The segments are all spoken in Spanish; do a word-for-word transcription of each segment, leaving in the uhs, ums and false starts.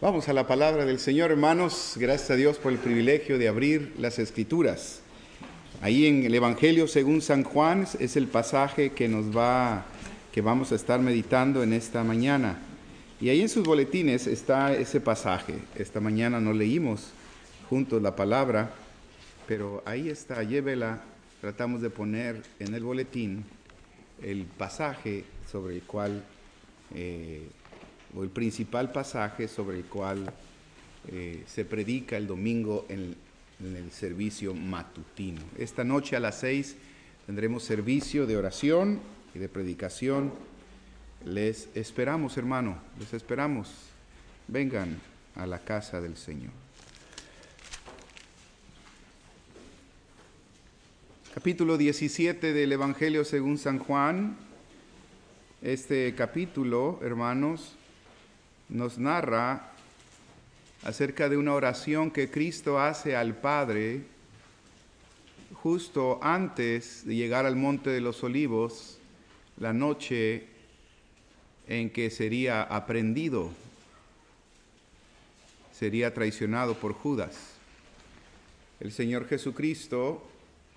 Vamos a la palabra del Señor, hermanos. Gracias a Dios por el privilegio de abrir las Escrituras. Ahí en el Evangelio según San Juan es el pasaje que nos va, que vamos a estar meditando en esta mañana. Y ahí en sus boletines está ese pasaje. Esta mañana no leímos juntos la palabra, pero ahí está, llévela. Tratamos de poner en el boletín el pasaje sobre el cual... Eh, o el principal pasaje sobre el cual eh, se predica el domingo en, en el servicio matutino. Esta noche a las seis tendremos servicio de oración y de predicación. Les esperamos, hermano, les esperamos. Vengan a la casa del Señor. Capítulo diecisiete del Evangelio según San Juan. Este capítulo, hermanos, nos narra acerca de una oración que Cristo hace al Padre justo antes de llegar al Monte de los Olivos, la noche en que sería aprehendido, sería traicionado por Judas. El Señor Jesucristo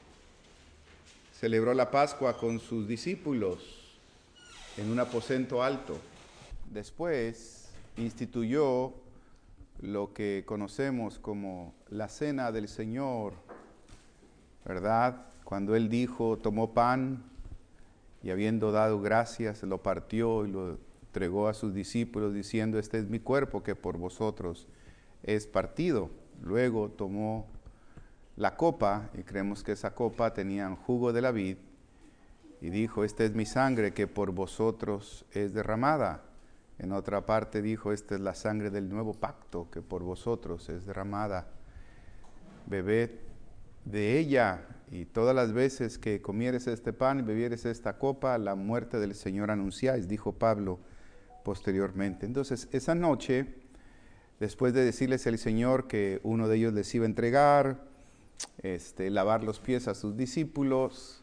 celebró la Pascua con sus discípulos en un aposento alto. Después instituyó lo que conocemos como la Cena del Señor, ¿verdad? Cuando Él dijo, tomó pan y habiendo dado gracias, lo partió y lo entregó a sus discípulos diciendo, este es mi cuerpo que por vosotros es partido. Luego tomó la copa y creemos que esa copa tenía jugo de la vid y dijo, esta es mi sangre que por vosotros es derramada. En otra parte dijo, esta es la sangre del nuevo pacto que por vosotros es derramada. Bebed de ella, y todas las veces que comieres este pan y bebieres esta copa, la muerte del Señor anunciáis, dijo Pablo posteriormente. Entonces, esa noche, después de decirles el Señor que uno de ellos les iba a entregar, este, lavar los pies a sus discípulos,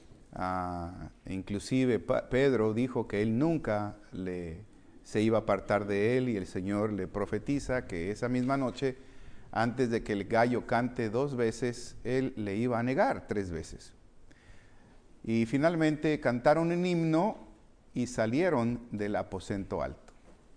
uh, inclusive Pedro dijo que él nunca le... se iba a apartar de él y el Señor le profetiza que esa misma noche, antes de que el gallo cante dos veces, él le iba a negar tres veces. Y finalmente cantaron un himno y salieron del aposento alto.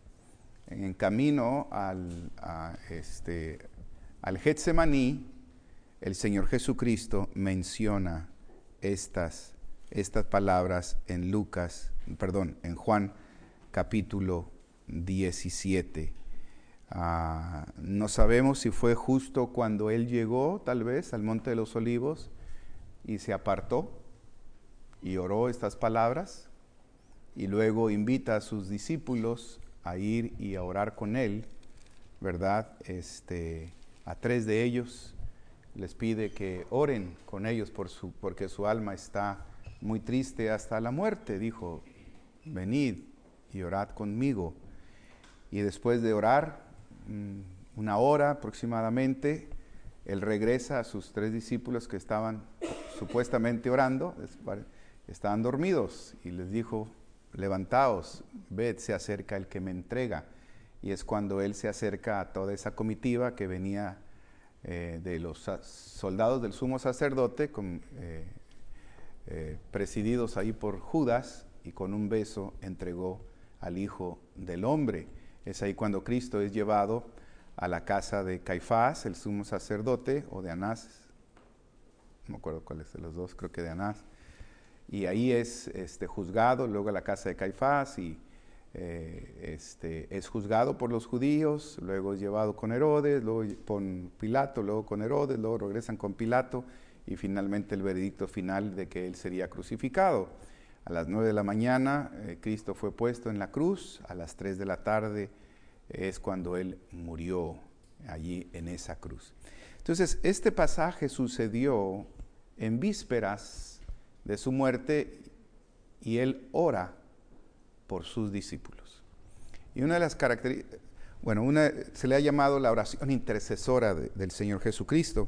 En camino al, a este, al Getsemaní, el Señor Jesucristo menciona estas, estas palabras en Lucas, perdón, en Juan capítulo diecisiete. Uh, no sabemos si fue justo cuando él llegó, tal vez, al Monte de los Olivos y se apartó y oró estas palabras y luego invita a sus discípulos a ir y a orar con él, ¿verdad? Este, a tres de ellos les pide que oren con ellos por su, porque su alma está muy triste hasta la muerte. Dijo, venid y orad conmigo. Y después de orar una hora aproximadamente, él regresa a sus tres discípulos que estaban supuestamente orando, estaban dormidos, y les dijo, levantaos, ved, se acerca el que me entrega. Y es cuando él se acerca a toda esa comitiva que venía eh, de los soldados del sumo sacerdote, con, eh, eh, presididos ahí por Judas, y con un beso entregó al Hijo del Hombre. Es ahí cuando Cristo es llevado a la casa de Caifás, el sumo sacerdote, o de Anás, no me acuerdo cuál es de los dos, creo que de Anás, y ahí es este, juzgado, luego a la casa de Caifás, y eh, este, es juzgado por los judíos, luego es llevado con Herodes, luego con Pilato, luego con Herodes, luego regresan con Pilato, y finalmente el veredicto final de que él sería crucificado. A las nueve de la mañana eh, Cristo fue puesto en la cruz, a las tres de la tarde eh, es cuando Él murió allí en esa cruz. Entonces, este pasaje sucedió en vísperas de su muerte y Él ora por sus discípulos. Y una de las características, bueno, una, se le ha llamado la oración intercesora de, del Señor Jesucristo.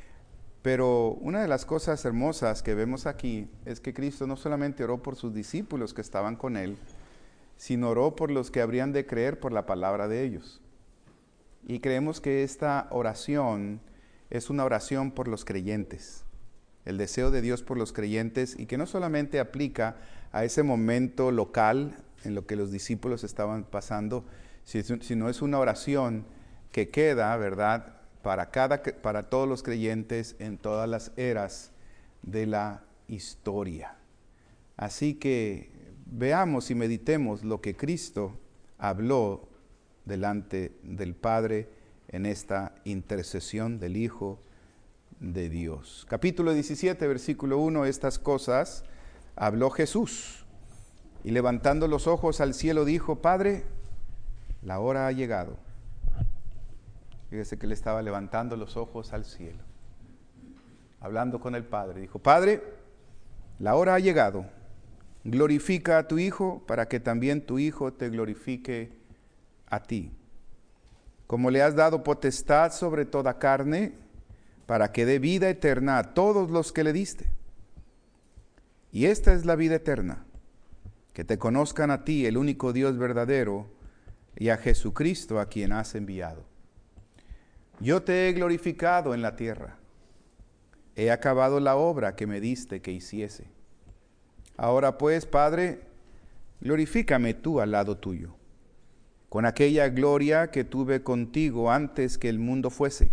Pero una de las cosas hermosas que vemos aquí es que Cristo no solamente oró por sus discípulos que estaban con Él, sino oró por los que habrían de creer por la palabra de ellos. Y creemos que esta oración es una oración por los creyentes. El deseo de Dios por los creyentes, y que no solamente aplica a ese momento local en lo que los discípulos estaban pasando, sino es una oración que queda, ¿verdad?, para, cada, para todos los creyentes en todas las eras de la historia. Así que veamos y meditemos lo que Cristo habló delante del Padre en esta intercesión del Hijo de Dios. Capítulo diecisiete, versículo uno, estas cosas habló Jesús, y levantando los ojos al cielo dijo: Padre, la hora ha llegado. Fíjese que él estaba levantando los ojos al cielo, hablando con el Padre. Dijo: Padre, la hora ha llegado. Glorifica a tu Hijo, para que también tu Hijo te glorifique a ti. Como le has dado potestad sobre toda carne, para que dé vida eterna a todos los que le diste. Y esta es la vida eterna, que te conozcan a ti, el único Dios verdadero, y a Jesucristo, a quien has enviado. Yo te he glorificado en la tierra. He acabado la obra que me diste que hiciese. Ahora pues, Padre, glorifícame tú al lado tuyo, con aquella gloria que tuve contigo antes que el mundo fuese.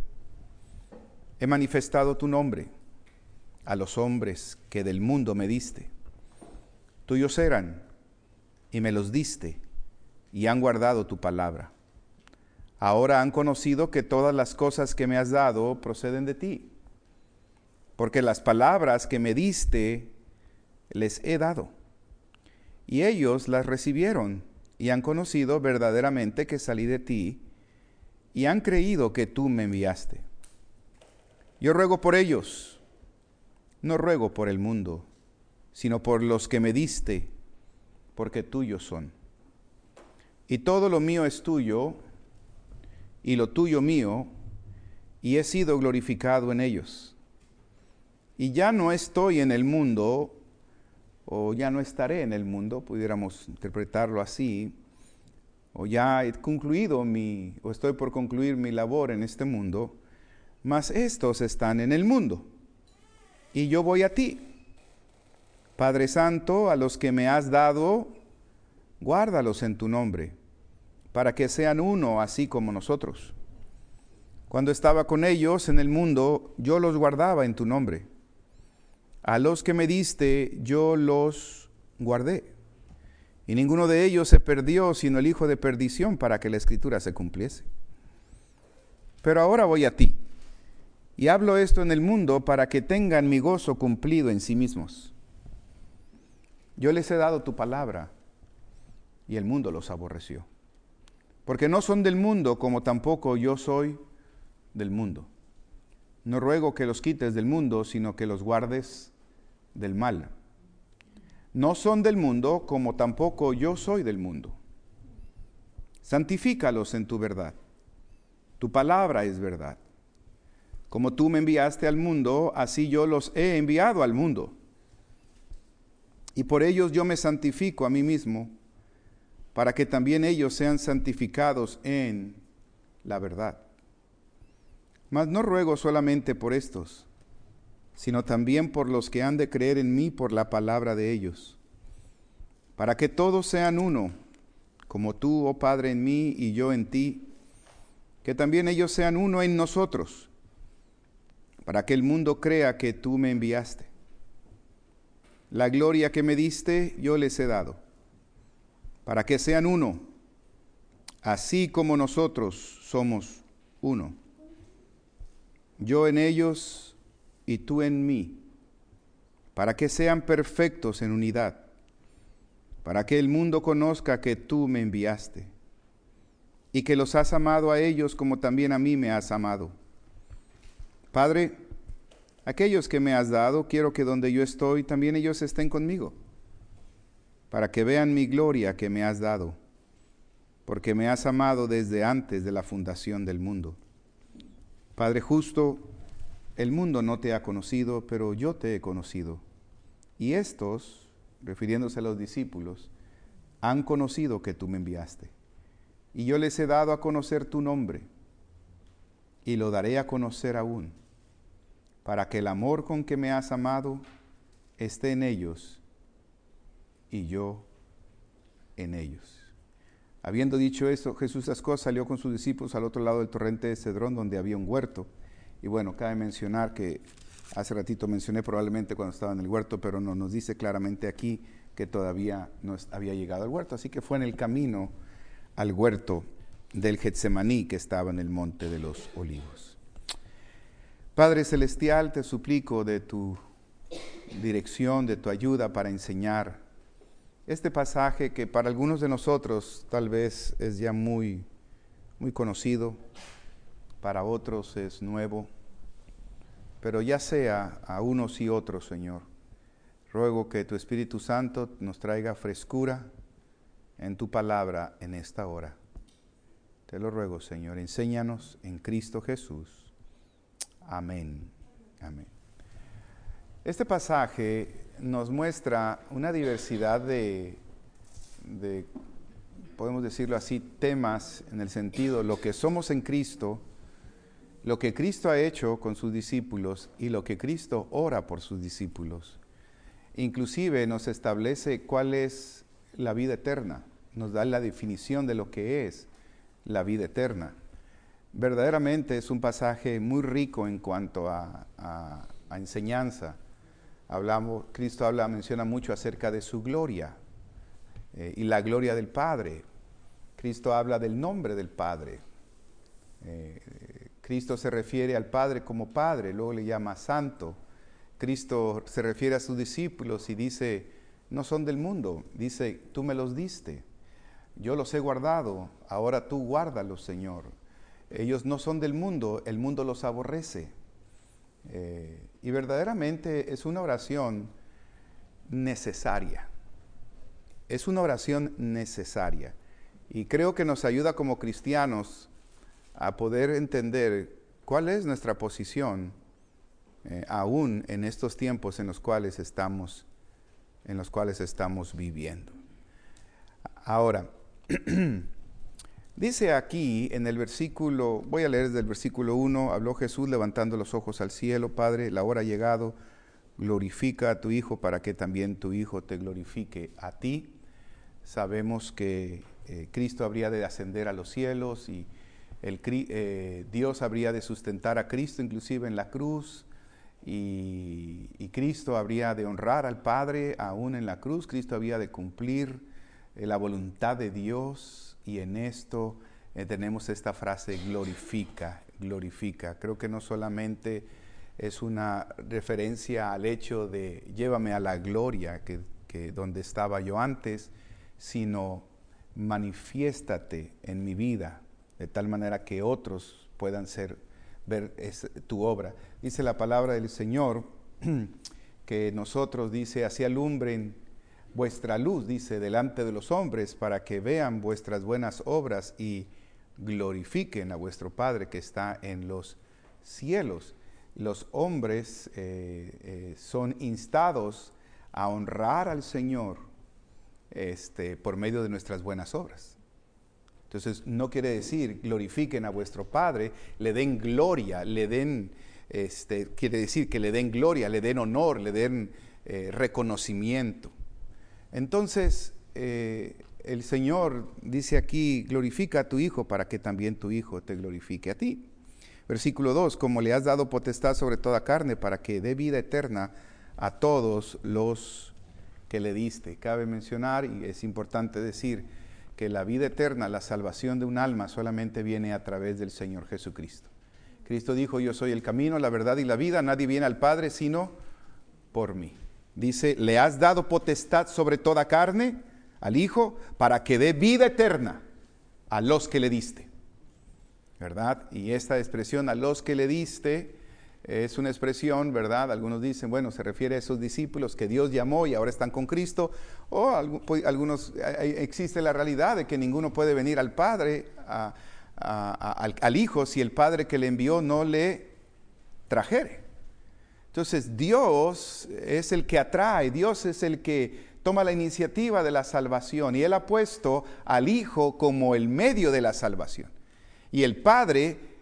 He manifestado tu nombre a los hombres que del mundo me diste. Tuyos eran, y me los diste, y han guardado tu palabra. Ahora han conocido que todas las cosas que me has dado proceden de ti, porque las palabras que me diste les he dado, y ellos las recibieron, y han conocido verdaderamente que salí de ti, y han creído que tú me enviaste. Yo ruego por ellos, no ruego por el mundo, sino por los que me diste, porque tuyos son. Y todo lo mío es tuyo, y lo tuyo mío, y he sido glorificado en ellos. Y ya no estoy en el mundo, o ya no estaré en el mundo, pudiéramos interpretarlo así, o ya he concluido mi, o estoy por concluir mi labor en este mundo, mas estos están en el mundo, y yo voy a ti. Padre Santo, a los que me has dado, guárdalos en tu nombre, para que sean uno, así como nosotros. Cuando estaba con ellos en el mundo, yo los guardaba en tu nombre. A los que me diste, yo los guardé. Y ninguno de ellos se perdió, sino el hijo de perdición, para que la Escritura se cumpliese. Pero ahora voy a ti, y hablo esto en el mundo, para que tengan mi gozo cumplido en sí mismos. Yo les he dado tu palabra, y el mundo los aborreció. Porque no son del mundo, como tampoco yo soy del mundo. No ruego que los quites del mundo, sino que los guardes del mal. No son del mundo, como tampoco yo soy del mundo. Santifícalos en tu verdad. Tu palabra es verdad. Como tú me enviaste al mundo, así yo los he enviado al mundo. Y por ellos yo me santifico a mí mismo, para que también ellos sean santificados en la verdad. Mas no ruego solamente por estos, sino también por los que han de creer en mí por la palabra de ellos, para que todos sean uno, como tú, oh Padre, en mí y yo en ti, que también ellos sean uno en nosotros, para que el mundo crea que tú me enviaste. La gloria que me diste yo les he dado, para que sean uno, así como nosotros somos uno. Yo en ellos y tú en mí, para que sean perfectos en unidad, para que el mundo conozca que tú me enviaste, y que los has amado a ellos como también a mí me has amado. Padre, aquellos que me has dado, quiero que donde yo estoy, también ellos estén conmigo, para que vean mi gloria que me has dado, porque me has amado desde antes de la fundación del mundo. Padre justo, el mundo no te ha conocido, pero yo te he conocido. Y estos, refiriéndose a los discípulos, han conocido que tú me enviaste. Y yo les he dado a conocer tu nombre, y lo daré a conocer aún, para que el amor con que me has amado esté en ellos y yo en ellos. Habiendo dicho esto, Jesús Ascó salió con sus discípulos al otro lado del torrente de Cedrón, donde había un huerto. Y bueno, cabe mencionar que hace ratito mencioné probablemente cuando estaba en el huerto, pero no nos dice claramente aquí que todavía no había llegado al huerto. Así que fue en el camino al huerto del Getsemaní, que estaba en el monte de los Olivos. Padre Celestial, te suplico de tu dirección, de tu ayuda para enseñar este pasaje que para algunos de nosotros tal vez es ya muy, muy conocido, para otros es nuevo, pero ya sea a unos y otros, Señor, ruego que tu Espíritu Santo nos traiga frescura en tu palabra en esta hora. Te lo ruego, Señor, enséñanos en Cristo Jesús. Amén. Amén. Este pasaje nos muestra una diversidad de, de, podemos decirlo así, temas en el sentido, lo que somos en Cristo, lo que Cristo ha hecho con sus discípulos y lo que Cristo ora por sus discípulos. Inclusive nos establece cuál es la vida eterna, nos da la definición de lo que es la vida eterna. Verdaderamente es un pasaje muy rico en cuanto a, a, a enseñanza. Hablamos, Cristo habla, menciona mucho acerca de su gloria eh, y la gloria del Padre. Cristo habla del nombre del Padre. Eh, Cristo se refiere al Padre como Padre, luego le llama Santo. Cristo se refiere a sus discípulos y dice, no son del mundo, dice, tú me los diste, yo los he guardado, ahora tú guárdalos, Señor. Ellos no son del mundo, el mundo los aborrece. Eh, y verdaderamente es una oración necesaria. Es una oración necesaria. Y creo que nos ayuda como cristianos a poder entender cuál es nuestra posición eh, aún en estos tiempos en los cuales estamos, en los cuales estamos viviendo. Ahora, dice aquí en el versículo, voy a leer desde el versículo uno, habló Jesús levantando los ojos al cielo, Padre, la hora ha llegado, glorifica a tu Hijo para que también tu Hijo te glorifique a ti. Sabemos que eh, Cristo habría de ascender a los cielos y el, eh, Dios habría de sustentar a Cristo inclusive en la cruz y, y Cristo habría de honrar al Padre aún en la cruz. Cristo había de cumplir eh, la voluntad de Dios y en esto eh, tenemos esta frase glorifica, glorifica. Creo que no solamente es una referencia al hecho de llévame a la gloria que, que donde estaba yo antes, sino manifiéstate en mi vida de tal manera que otros puedan ser, ver es, tu obra. Dice la palabra del Señor que nosotros, dice, así alumbren vuestra luz, dice, delante de los hombres para que vean vuestras buenas obras y glorifiquen a vuestro Padre que está en los cielos. Los hombres eh, eh, son instados a honrar al Señor este, por medio de nuestras buenas obras. Entonces, no quiere decir glorifiquen a vuestro Padre, le den gloria, le den, este, quiere decir que le den gloria, le den honor, le den eh, reconocimiento. Entonces, eh, el Señor dice aquí, glorifica a tu Hijo para que también tu Hijo te glorifique a ti. Versículo dos, como le has dado potestad sobre toda carne para que dé vida eterna a todos los que le diste. Cabe mencionar, y es importante decir, que la vida eterna, la salvación de un alma solamente viene a través del Señor Jesucristo. Cristo dijo, yo soy el camino, la verdad y la vida, nadie viene al Padre sino por mí. Dice, le has dado potestad sobre toda carne al Hijo para que dé vida eterna a los que le diste. ¿Verdad? Y esta expresión a los que le diste es una expresión, ¿verdad? Algunos dicen, bueno, se refiere a esos discípulos que Dios llamó y ahora están con Cristo. O algunos, existe la realidad de que ninguno puede venir al Padre, a, a, a, al, al Hijo, si el Padre que le envió no le trajere. Entonces, Dios es el que atrae, Dios es el que toma la iniciativa de la salvación y Él ha puesto al Hijo como el medio de la salvación. Y el Padre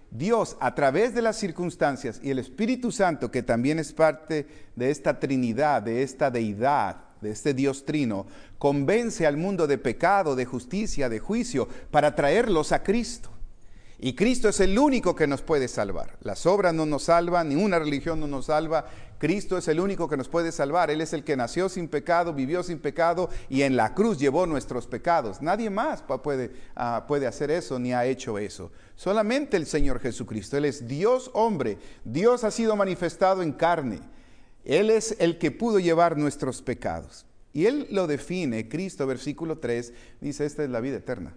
Dios, a través de las circunstancias, y el Espíritu Santo, que también es parte de esta Trinidad, de esta deidad, de este Dios trino, convence al mundo de pecado, de justicia, de juicio, para traerlos a Cristo. Y Cristo es el único que nos puede salvar. Las obras no nos salvan, ninguna religión no nos salva. Cristo es el único que nos puede salvar. Él es el que nació sin pecado, vivió sin pecado y en la cruz llevó nuestros pecados. Nadie más puede, uh, puede hacer eso ni ha hecho eso. Solamente el Señor Jesucristo. Él es Dios hombre. Dios ha sido manifestado en carne. Él es el que pudo llevar nuestros pecados. Y Él lo define, Cristo, versículo tres, dice, esta es la vida eterna.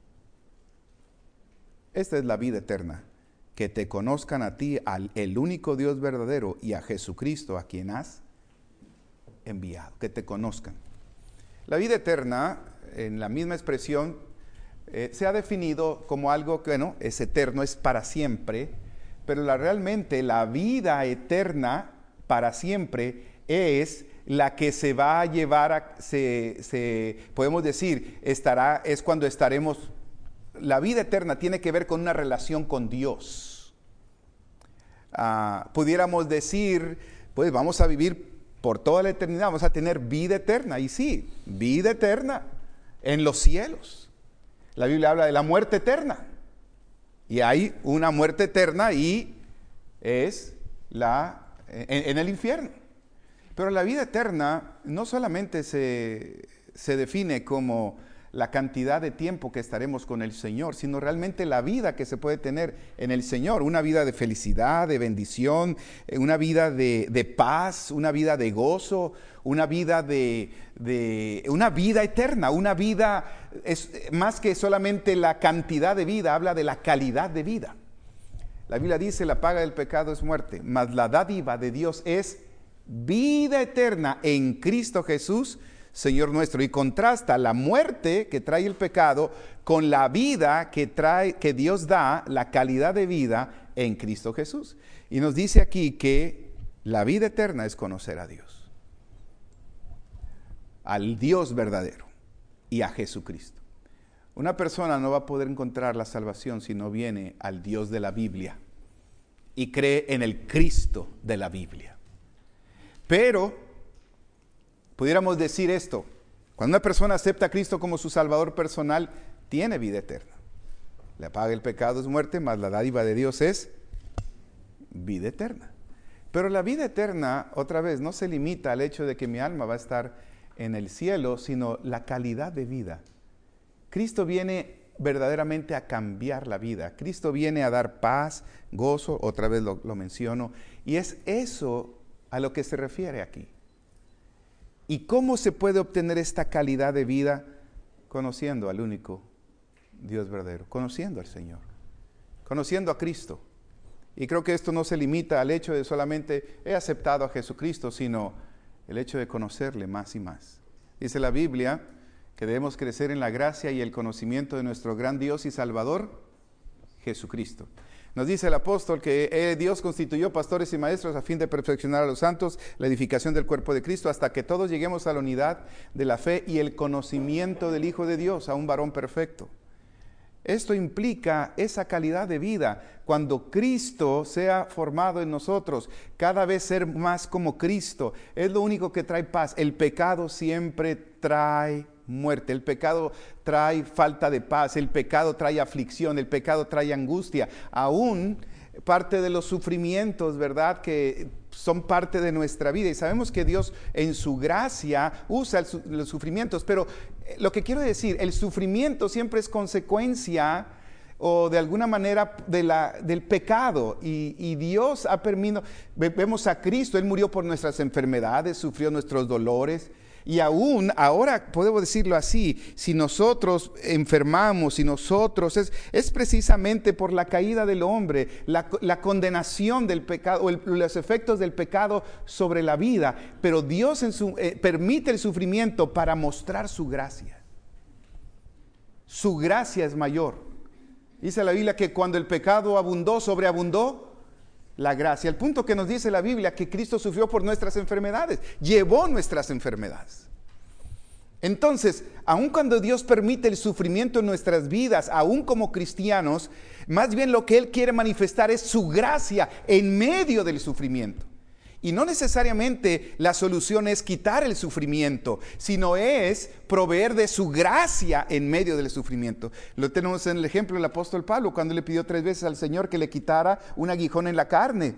Esta es la vida eterna, que te conozcan a ti, al el único Dios verdadero, y a Jesucristo, a quien has enviado, que te conozcan. La vida eterna, en la misma expresión, eh, se ha definido como algo que, bueno, es eterno, es para siempre, pero la, realmente la vida eterna para siempre es la que se va a llevar, a, se, se, podemos decir, estará, es cuando estaremos. La vida eterna tiene que ver con una relación con Dios. Uh, pudiéramos decir, pues vamos a vivir por toda la eternidad, vamos a tener vida eterna. Y sí, vida eterna en los cielos. La Biblia habla de la muerte eterna. Y hay una muerte eterna y es la en, en el infierno. Pero la vida eterna no solamente se, se define como la cantidad de tiempo que estaremos con el Señor, sino realmente la vida que se puede tener en el Señor, una vida de felicidad, de bendición, una vida de, de paz, una vida de gozo, una vida de, de una vida eterna, una vida, es más que solamente la cantidad de vida, habla de la calidad de vida. La Biblia dice, la paga del pecado es muerte, mas la dádiva de Dios es vida eterna en Cristo Jesús, Señor nuestro, y contrasta la muerte que trae el pecado con la vida que trae, que Dios da, la calidad de vida en Cristo Jesús. Y nos dice aquí que la vida eterna es conocer a Dios, al Dios verdadero y a Jesucristo. Una persona no va a poder encontrar la salvación si no viene al Dios de la Biblia y cree en el Cristo de la Biblia. Pero pudiéramos decir esto, cuando una persona acepta a Cristo como su Salvador personal, tiene vida eterna. Le paga el pecado es muerte, mas la dádiva de Dios es vida eterna. Pero la vida eterna, otra vez, no se limita al hecho de que mi alma va a estar en el cielo, sino la calidad de vida. Cristo viene verdaderamente a cambiar la vida. Cristo viene a dar paz, gozo, otra vez lo, lo menciono, y es eso a lo que se refiere aquí. ¿Y cómo se puede obtener esta calidad de vida? Conociendo al único Dios verdadero, conociendo al Señor, conociendo a Cristo. Y creo que esto no se limita al hecho de solamente he aceptado a Jesucristo, sino el hecho de conocerle más y más. Dice la Biblia que debemos crecer en la gracia y el conocimiento de nuestro gran Dios y Salvador, Jesucristo. Nos dice el apóstol que eh, Dios constituyó pastores y maestros a fin de perfeccionar a los santos, la edificación del cuerpo de Cristo, hasta que todos lleguemos a la unidad de la fe y el conocimiento del Hijo de Dios, a un varón perfecto. Esto implica esa calidad de vida. Cuando Cristo sea formado en nosotros, cada vez ser más como Cristo, es lo único que trae paz. El pecado siempre trae muerte, el pecado trae falta de paz, el pecado trae aflicción, el pecado trae angustia. Aún parte de los sufrimientos, ¿verdad?, que son parte de nuestra vida, y sabemos que Dios en su gracia usa el, los sufrimientos, pero lo que quiero decir, el sufrimiento siempre es consecuencia o de alguna manera de la, del pecado, y, y Dios ha permitido. Vemos a Cristo, Él murió por nuestras enfermedades, sufrió nuestros dolores. Y aún, ahora podemos decirlo así, si nosotros enfermamos, si nosotros, es, es precisamente por la caída del hombre, la, la condenación del pecado, o el, los efectos del pecado sobre la vida. Pero Dios en su, eh, permite el sufrimiento para mostrar su gracia. Su gracia es mayor. Dice la Biblia que cuando el pecado abundó, sobreabundó la gracia. El punto que nos dice la Biblia, que Cristo sufrió por nuestras enfermedades, llevó nuestras enfermedades. Entonces, aun cuando Dios permite el sufrimiento en nuestras vidas, aun como cristianos, más bien lo que Él quiere manifestar es su gracia en medio del sufrimiento. Y no necesariamente la solución es quitar el sufrimiento, sino es proveer de su gracia en medio del sufrimiento. Lo tenemos en el ejemplo del apóstol Pablo, cuando le pidió tres veces al Señor que le quitara un aguijón en la carne.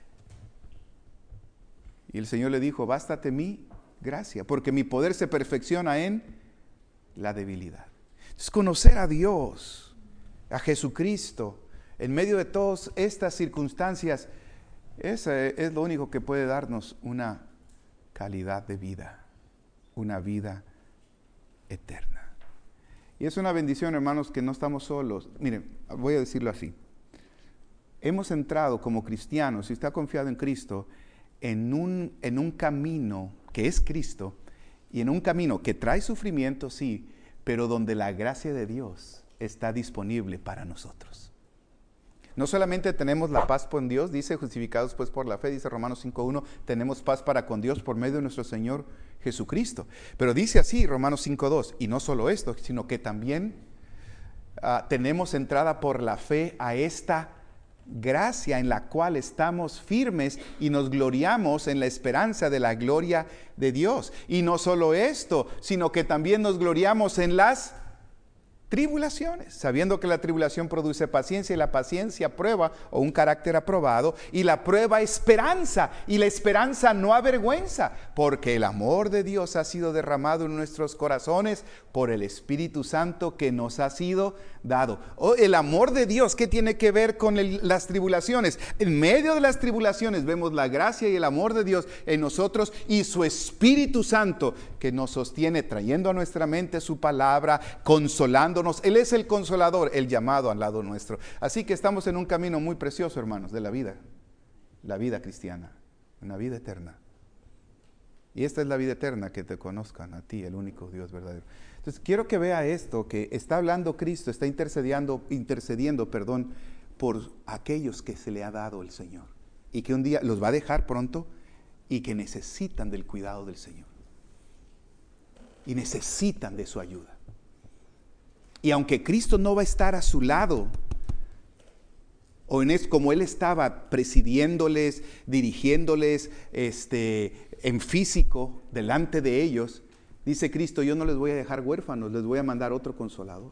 Y el Señor le dijo, bástate mi gracia, porque mi poder se perfecciona en la debilidad. Entonces, conocer a Dios, a Jesucristo, en medio de todas estas circunstancias, ese es lo único que puede darnos una calidad de vida, una vida eterna. Y es una bendición, hermanos, que no estamos solos. Miren, voy a decirlo así. Hemos entrado como cristianos, si usted ha confiado en Cristo, en un, en un camino que es Cristo, y en un camino que trae sufrimiento, sí, pero donde la gracia de Dios está disponible para nosotros. No solamente tenemos la paz con Dios, dice, justificados pues por la fe, dice Romanos cinco uno, tenemos paz para con Dios por medio de nuestro Señor Jesucristo. Pero dice así Romanos cinco dos, y no solo esto, sino que también uh, tenemos entrada por la fe a esta gracia en la cual estamos firmes y nos gloriamos en la esperanza de la gloria de Dios. Y no solo esto, sino que también nos gloriamos en las tribulaciones, sabiendo que la tribulación produce paciencia y la paciencia prueba o un carácter aprobado, y la prueba esperanza, y la esperanza no avergüenza, porque el amor de Dios ha sido derramado en nuestros corazones por el Espíritu Santo que nos ha sido dado. Oh, el amor de Dios, ¿qué tiene que ver con el, las tribulaciones? En medio de las tribulaciones vemos la gracia y el amor de Dios en nosotros y su Espíritu Santo que nos sostiene, trayendo a nuestra mente su palabra, consolándonos. Él es el consolador, el llamado al lado nuestro. Así que estamos en un camino muy precioso, hermanos, de la vida, la vida cristiana, una vida eterna. Y esta es la vida eterna, que te conozcan a ti, el único Dios verdadero. Entonces, quiero que vea esto, que está hablando Cristo, está intercediendo, intercediendo, perdón, por aquellos que se le ha dado el Señor. Y que un día los va a dejar pronto y que necesitan del cuidado del Señor. Y necesitan de su ayuda. Y aunque Cristo no va a estar a su lado, o en es como Él estaba presidiéndoles, dirigiéndoles este, en físico delante de ellos, dice Cristo, yo no les voy a dejar huérfanos, les voy a mandar otro consolador.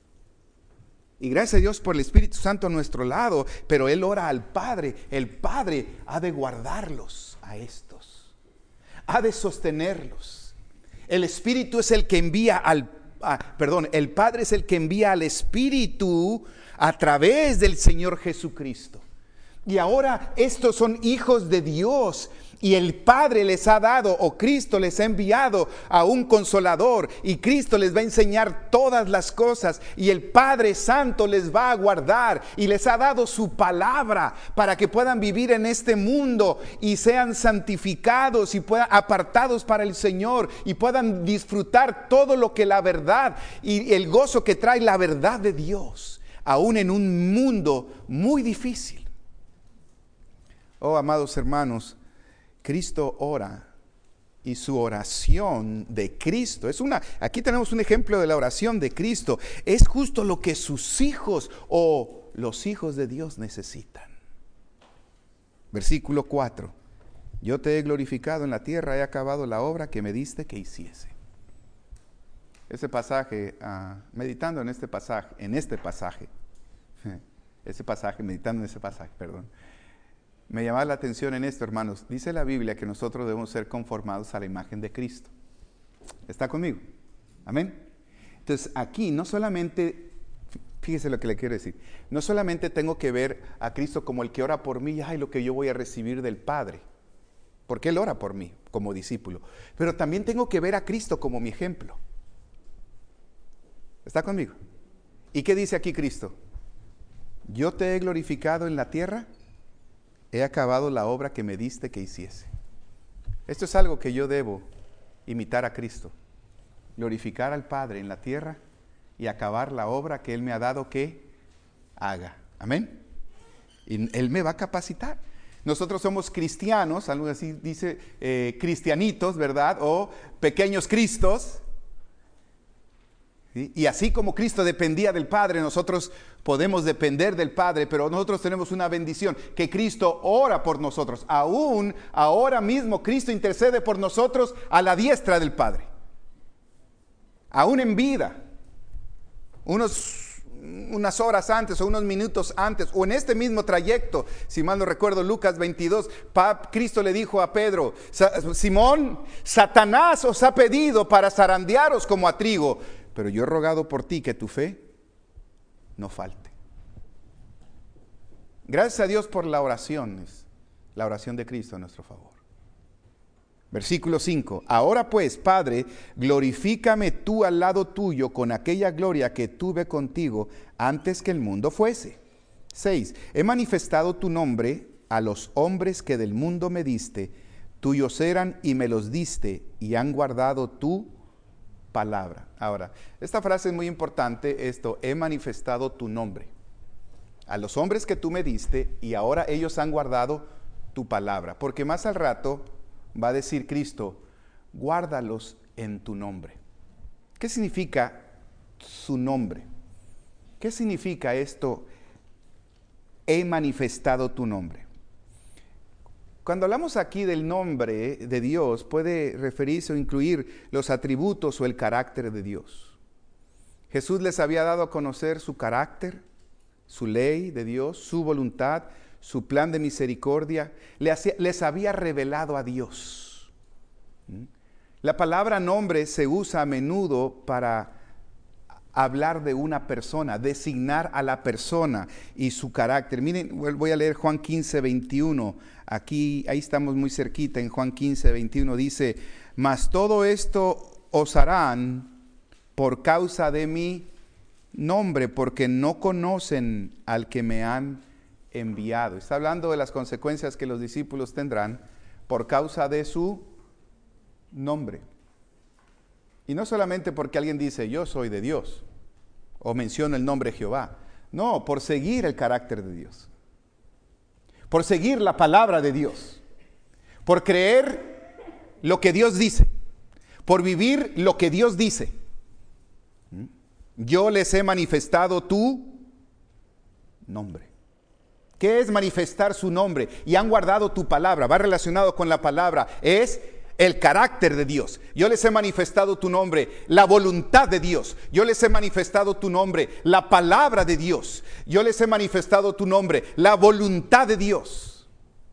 Y gracias a Dios por el Espíritu Santo a nuestro lado, pero Él ora al Padre, el Padre ha de guardarlos a estos, ha de sostenerlos. El Espíritu es el que envía al ah, perdón, el Padre es el que envía al Espíritu a través del Señor Jesucristo. Y ahora estos son hijos de Dios y el Padre les ha dado, o Cristo les ha enviado a un consolador, y Cristo les va a enseñar todas las cosas, y el Padre Santo les va a guardar y les ha dado su palabra para que puedan vivir en este mundo y sean santificados y puedan apartados para el Señor y puedan disfrutar todo lo que la verdad y el gozo que trae la verdad de Dios, aún en un mundo muy difícil. Oh, amados hermanos, Cristo ora, y su oración de Cristo es una, aquí tenemos un ejemplo de la oración de Cristo, es justo lo que sus hijos o los hijos de Dios necesitan. Versículo cuatro, yo te he glorificado en la tierra, he acabado la obra que me diste que hiciese. Ese pasaje, uh, meditando en este pasaje, en este pasaje, ese pasaje, meditando en ese pasaje, perdón. Me llama la atención en esto, hermanos. Dice la Biblia que nosotros debemos ser conformados a la imagen de Cristo. ¿Está conmigo? Amén. Entonces aquí no solamente, fíjese lo que le quiero decir, no solamente tengo que ver a Cristo como el que ora por mí y ay, lo que yo voy a recibir del Padre, porque Él ora por mí como discípulo, pero también tengo que ver a Cristo como mi ejemplo. ¿Está conmigo? ¿Y qué dice aquí Cristo? Yo te he glorificado en la tierra, he acabado la obra que me diste que hiciese. Esto es algo que yo debo imitar a Cristo. Glorificar al Padre en la tierra y acabar la obra que Él me ha dado que haga. Amén. Y Él me va a capacitar. Nosotros somos cristianos, algo así dice, eh, cristianitos, ¿verdad? O pequeños cristos. ¿Sí? Y así como Cristo dependía del Padre, nosotros podemos depender del Padre, pero nosotros tenemos una bendición, que Cristo ora por nosotros. Aún ahora mismo Cristo intercede por nosotros a la diestra del Padre. Aún en vida, unos, unas horas antes o unos minutos antes, o en este mismo trayecto, si mal no recuerdo, Lucas veintidós, Cristo le dijo a Pedro: Simón, Satanás os ha pedido para zarandearos como a trigo, pero yo he rogado por ti que tu fe no falte. Gracias a Dios por la oración, la oración de Cristo a nuestro favor. Versículo cinco. Ahora pues, Padre, glorifícame tú al lado tuyo con aquella gloria que tuve contigo antes que el mundo fuese. seis. He manifestado tu nombre a los hombres que del mundo me diste, tuyos eran y me los diste, y han guardado tu palabra. Ahora, esta frase es muy importante, esto, he manifestado tu nombre a los hombres que tú me diste, y ahora ellos han guardado tu palabra, porque más al rato va a decir Cristo: guárdalos en tu nombre. ¿Qué significa su nombre? ¿Qué significa esto? He manifestado tu nombre. Cuando hablamos aquí del nombre de Dios, puede referirse o incluir los atributos o el carácter de Dios. Jesús les había dado a conocer su carácter, su ley de Dios, su voluntad, su plan de misericordia. Les había revelado a Dios. La palabra nombre se usa a menudo para hablar de una persona, designar a la persona y su carácter. Miren, voy a leer Juan quince, veintiuno. Aquí, ahí estamos muy cerquita, en Juan quince, veintiuno dice: mas todo esto os harán por causa de mi nombre, porque no conocen al que me han enviado. Está hablando de las consecuencias que los discípulos tendrán por causa de su nombre. Y no solamente porque alguien dice yo soy de Dios o menciona el nombre Jehová. No, por seguir el carácter de Dios, por seguir la palabra de Dios, por creer lo que Dios dice, por vivir lo que Dios dice. Yo les he manifestado tu nombre. ¿Qué es manifestar su nombre? Y han guardado tu palabra. Va relacionado con la palabra. Es el carácter de Dios. Yo les he manifestado tu nombre, la voluntad de Dios. Yo les he manifestado tu nombre, la palabra de Dios. Yo les he manifestado tu nombre, la voluntad de Dios.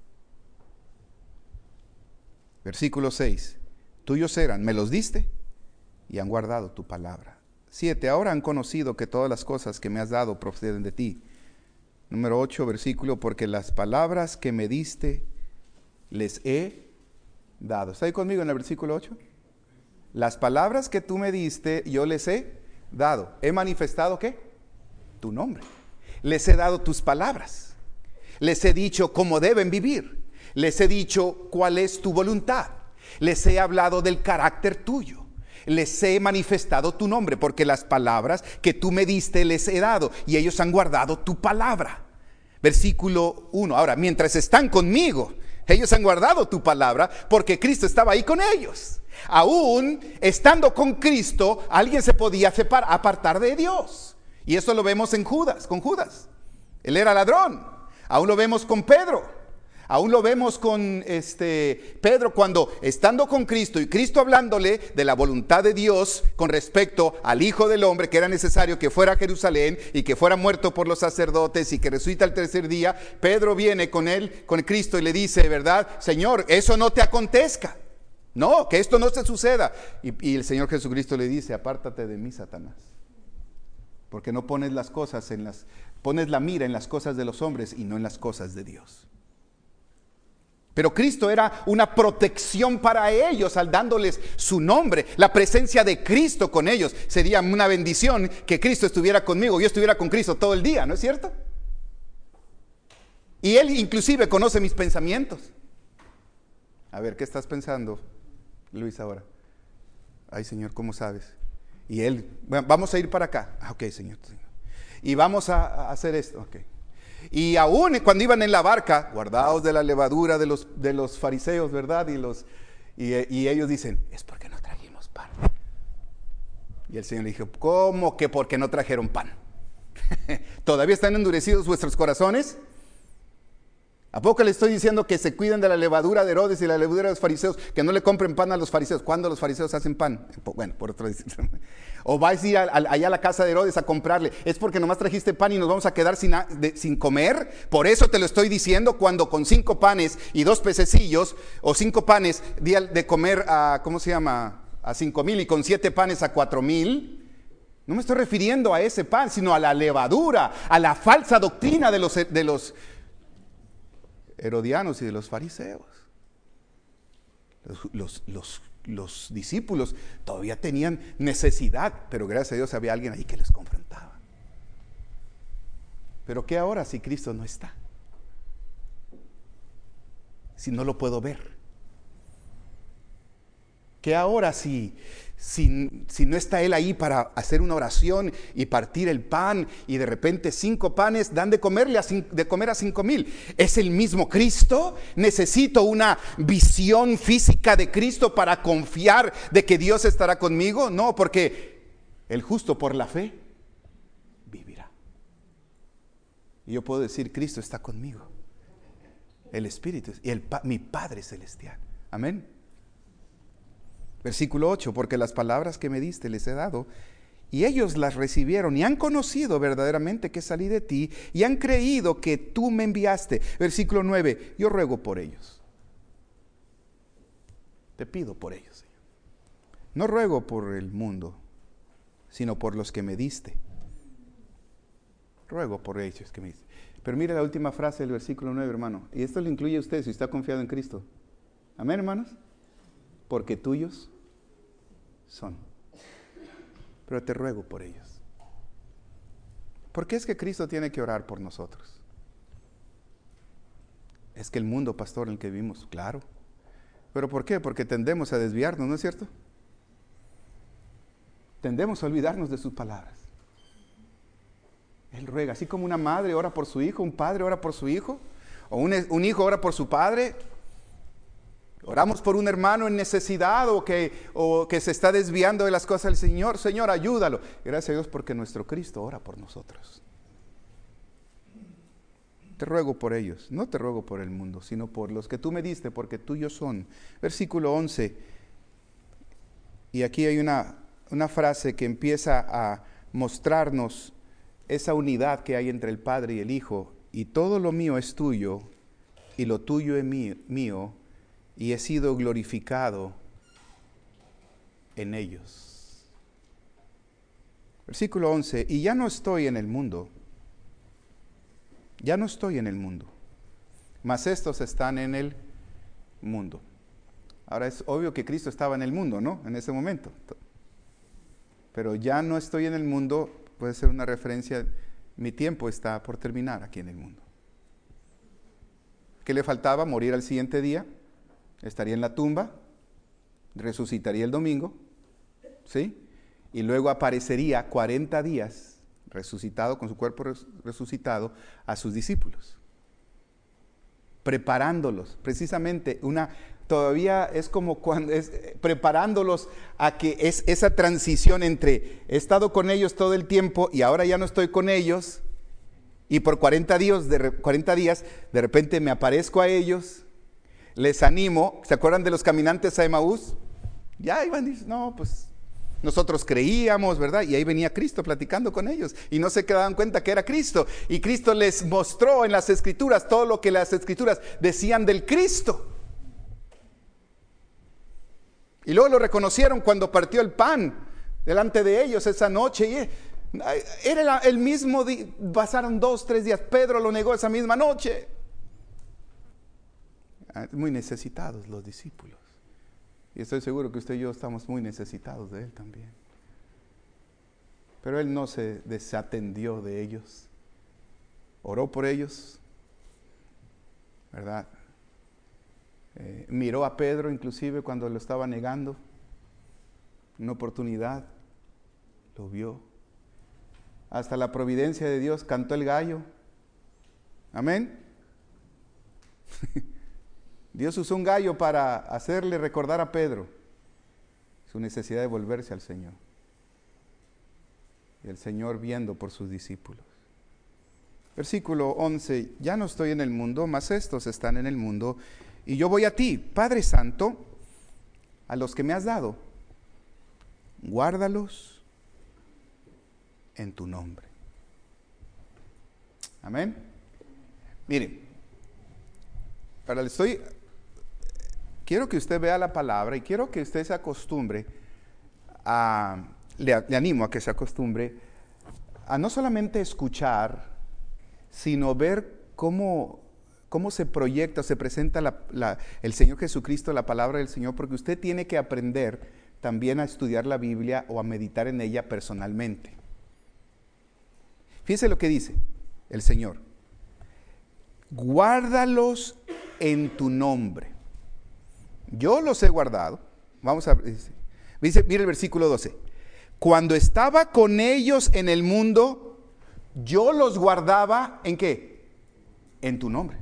Versículo seis. Tuyos eran, me los diste y han guardado tu palabra. siete. Ahora han conocido que todas las cosas que me has dado proceden de ti. Número ocho, versículo, porque las palabras que me diste les he dado. ¿Está ahí conmigo en el versículo ocho? Las palabras que tú me diste, yo les he dado. ¿He manifestado qué? Tu nombre. Les he dado tus palabras. Les he dicho cómo deben vivir. Les he dicho cuál es tu voluntad. Les he hablado del carácter tuyo. Les he manifestado tu nombre, porque las palabras que tú me diste les he dado, y ellos han guardado tu palabra. Versículo uno. Ahora, mientras están conmigo, ellos han guardado tu palabra, porque Cristo estaba ahí con ellos. Aún estando con Cristo, alguien se podía separ, apartar de Dios. Y eso lo vemos en Judas, con Judas. Él era ladrón. Aún lo vemos con Pedro. Aún lo vemos con este Pedro, cuando estando con Cristo y Cristo hablándole de la voluntad de Dios con respecto al Hijo del Hombre, que era necesario que fuera a Jerusalén y que fuera muerto por los sacerdotes y que resucita al tercer día, Pedro viene con él, con Cristo, y le dice, ¿verdad? Señor, eso no te acontezca. No, que esto no se suceda. Y, y el Señor Jesucristo le dice, apártate de mí, Satanás, porque no pones las cosas en las, pones la mira en las cosas de los hombres y no en las cosas de Dios. Pero Cristo era una protección para ellos al dándoles su nombre. La presencia de Cristo con ellos sería una bendición, que Cristo estuviera conmigo, yo estuviera con Cristo todo el día, ¿no es cierto? Y Él inclusive conoce mis pensamientos. A ver, ¿qué estás pensando, Luis, ahora? Ay, Señor, ¿cómo sabes? Y Él, bueno, vamos a ir para acá. Ah, ok, Señor. Y vamos a, a hacer esto, ok. Y aún cuando iban en la barca, guardados de la levadura de los, de los fariseos, ¿verdad? Y, los, y, y ellos dicen, es porque no trajimos pan. Y el Señor le dijo, ¿cómo que por qué no trajeron pan? ¿Todavía están endurecidos vuestros corazones? ¿A poco le estoy diciendo que se cuiden de la levadura de Herodes y la levadura de los fariseos, que no le compren pan a los fariseos? ¿Cuándo los fariseos hacen pan? Bueno, por otro lado. O vais a ir a, a, allá a la casa de Herodes a comprarle. Es porque nomás trajiste pan y nos vamos a quedar sin, a, de, sin comer. Por eso te lo estoy diciendo, cuando con cinco panes y dos pececillos, o cinco panes di de comer a, ¿cómo se llama? A cinco mil, y con siete panes a cuatro mil. No me estoy refiriendo a ese pan, sino a la levadura, a la falsa doctrina de los, de los herodianos y de los fariseos. Los, los, los, los discípulos todavía tenían necesidad, pero gracias a Dios había alguien ahí que les confrontaba. Pero ¿qué ahora si Cristo no está? Si no lo puedo ver. ¿Qué ahora si, si, si no está Él ahí para hacer una oración y partir el pan, y de repente cinco panes dan de comerle a, de comer a cinco mil? ¿Es el mismo Cristo? ¿Necesito una visión física de Cristo para confiar de que Dios estará conmigo? No, porque el justo por la fe vivirá. Y yo puedo decir, Cristo está conmigo. El Espíritu y el, mi Padre Celestial. Amén. Versículo ocho, porque las palabras que me diste les he dado, y ellos las recibieron y han conocido verdaderamente que salí de ti, y han creído que tú me enviaste. Versículo nueve, yo ruego por ellos. Te pido por ellos, Señor. No ruego por el mundo, sino por los que me diste. Ruego por ellos que me diste. Pero mire la última frase del versículo nueve, hermano. Y esto lo incluye a usted si está confiado en Cristo. Amén, hermanos. Porque tuyos son. Pero te ruego por ellos. ¿Por qué es que Cristo tiene que orar por nosotros? Es que el mundo, pastor, en el que vivimos, claro. ¿Pero por qué? Porque tendemos a desviarnos, ¿no es cierto? Tendemos a olvidarnos de sus palabras. Él ruega, así como una madre ora por su hijo, un padre ora por su hijo, o un, un hijo ora por su padre. Oramos por un hermano en necesidad o que, o que se está desviando de las cosas del Señor. Señor, ayúdalo. Gracias a Dios porque nuestro Cristo ora por nosotros. Te ruego por ellos, no te ruego por el mundo, sino por los que tú me diste, porque tuyos son. Versículo once. Y aquí hay una, una frase que empieza a mostrarnos esa unidad que hay entre el Padre y el Hijo. Y todo lo mío es tuyo, y lo tuyo es mío, y he sido glorificado en ellos. Versículo once, y ya no estoy en el mundo, ya no estoy en el mundo, mas estos están en el mundo. Ahora es obvio que Cristo estaba en el mundo, ¿no? En ese momento. Pero ya no estoy en el mundo, puede ser una referencia, mi tiempo está por terminar aquí en el mundo. ¿Qué le faltaba? Morir al siguiente día. Estaría en la tumba, resucitaría el domingo, ¿sí? Y luego aparecería cuarenta días resucitado, con su cuerpo resucitado, a sus discípulos, preparándolos, precisamente una, todavía es como cuando, es, preparándolos a que es esa transición entre, he estado con ellos todo el tiempo y ahora ya no estoy con ellos, y por cuarenta días, de, cuarenta días, de repente me aparezco a ellos. Les animo, ¿se acuerdan de los caminantes a Emaús? Ya iban, dicen, no, pues nosotros creíamos, ¿verdad? Y ahí venía Cristo platicando con ellos y no se daban cuenta que era Cristo. Y Cristo les mostró en las Escrituras todo lo que las Escrituras decían del Cristo. Y luego lo reconocieron cuando partió el pan delante de ellos esa noche. Y era el mismo día, pasaron dos, tres días. Pedro lo negó esa misma noche. Muy necesitados los discípulos. Y estoy seguro que usted y yo estamos muy necesitados de Él también. Pero Él no se desatendió de ellos. Oró por ellos, ¿verdad? Eh, miró a Pedro inclusive cuando lo estaba negando. Una oportunidad, lo vio. Hasta la providencia de Dios cantó el gallo. Amén. Dios usó un gallo para hacerle recordar a Pedro su necesidad de volverse al Señor. Y el Señor viendo por sus discípulos. Versículo once, ya no estoy en el mundo, mas estos están en el mundo, y yo voy a ti, Padre Santo, a los que me has dado, guárdalos en tu nombre. Amén. Miren, para estoy, quiero que usted vea la palabra y quiero que usted se acostumbre a, le, le animo a que se acostumbre a no solamente escuchar, sino ver cómo, cómo se proyecta, se presenta la, la, el Señor Jesucristo, la palabra del Señor, porque usted tiene que aprender también a estudiar la Biblia o a meditar en ella personalmente. Fíjese lo que dice el Señor: guárdalos en tu nombre. Yo los he guardado. Vamos a dice, dice, mira el versículo doce. Cuando estaba con ellos en el mundo, yo los guardaba, ¿en qué? En tu nombre.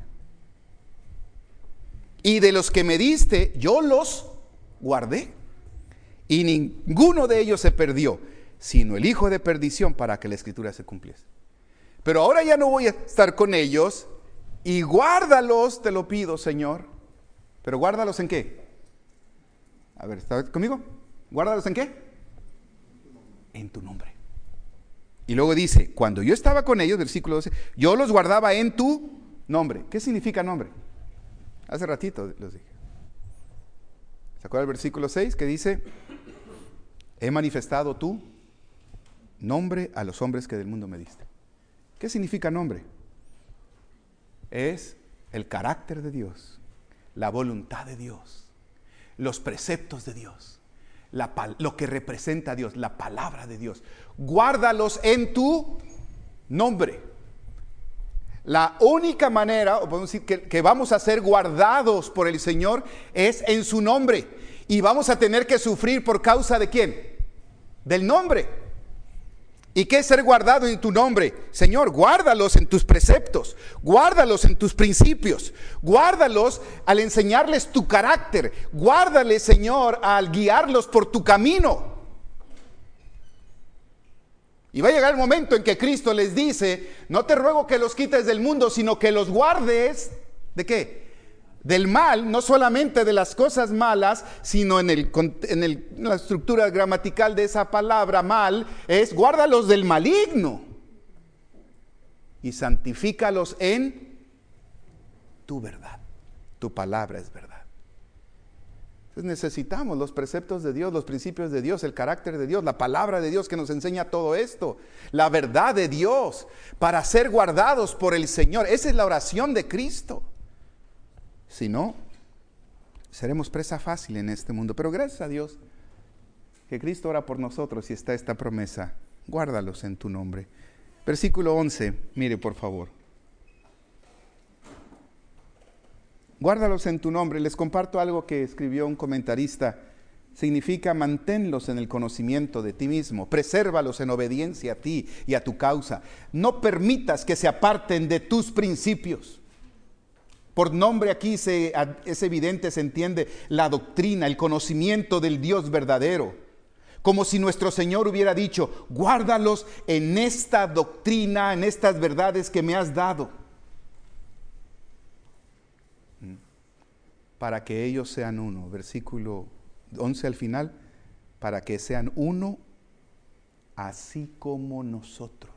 Y de los que me diste, yo los guardé. Y ninguno de ellos se perdió, sino el hijo de perdición, para que la escritura se cumpliese. Pero ahora ya no voy a estar con ellos, y guárdalos, te lo pido, Señor. Pero guárdalos ¿en qué? A ver, ¿está conmigo? ¿Guárdalos en qué? En tu nombre. Y luego dice, cuando yo estaba con ellos, versículo doce, yo los guardaba en tu nombre. ¿Qué significa nombre? Hace ratito los dije. ¿Se acuerdan del versículo seis que dice, he manifestado tu nombre a los hombres que del mundo me diste? ¿Qué significa nombre? Es el carácter de Dios, la voluntad de Dios, los preceptos de Dios. La, lo que representa a Dios, la palabra de Dios. Guárdalos en tu nombre. La única manera, o podemos decir que, que vamos a ser guardados por el Señor, es en su nombre. Y vamos a tener que sufrir por causa de ¿quién? Del nombre. ¿Y qué es ser guardado en tu nombre? Señor, guárdalos en tus preceptos, guárdalos en tus principios, guárdalos al enseñarles tu carácter, guárdales, Señor, al guiarlos por tu camino. Y va a llegar el momento en que Cristo les dice, no te ruego que los quites del mundo, sino que los guardes, ¿de qué? Del mal, no solamente de las cosas malas, sino en, el, en, el, en la estructura gramatical de esa palabra mal, es guárdalos del maligno y santifícalos en tu verdad. Tu palabra es verdad. Entonces necesitamos los preceptos de Dios, los principios de Dios, el carácter de Dios, la palabra de Dios que nos enseña todo esto, la verdad de Dios, para ser guardados por el Señor. Esa es la oración de Cristo. Si no, seremos presa fácil en este mundo. Pero gracias a Dios que Cristo ora por nosotros y está esta promesa. Guárdalos en tu nombre. Versículo once, mire por favor. Guárdalos en tu nombre. Les comparto algo que escribió un comentarista. Significa manténlos en el conocimiento de ti mismo. Presérvalos en obediencia a ti y a tu causa. No permitas que se aparten de tus principios. Por nombre aquí se, es evidente, se entiende la doctrina, el conocimiento del Dios verdadero. Como si nuestro Señor hubiera dicho, guárdalos en esta doctrina, en estas verdades que me has dado. Para que ellos sean uno. Versículo once al final. Para que sean uno, así como nosotros.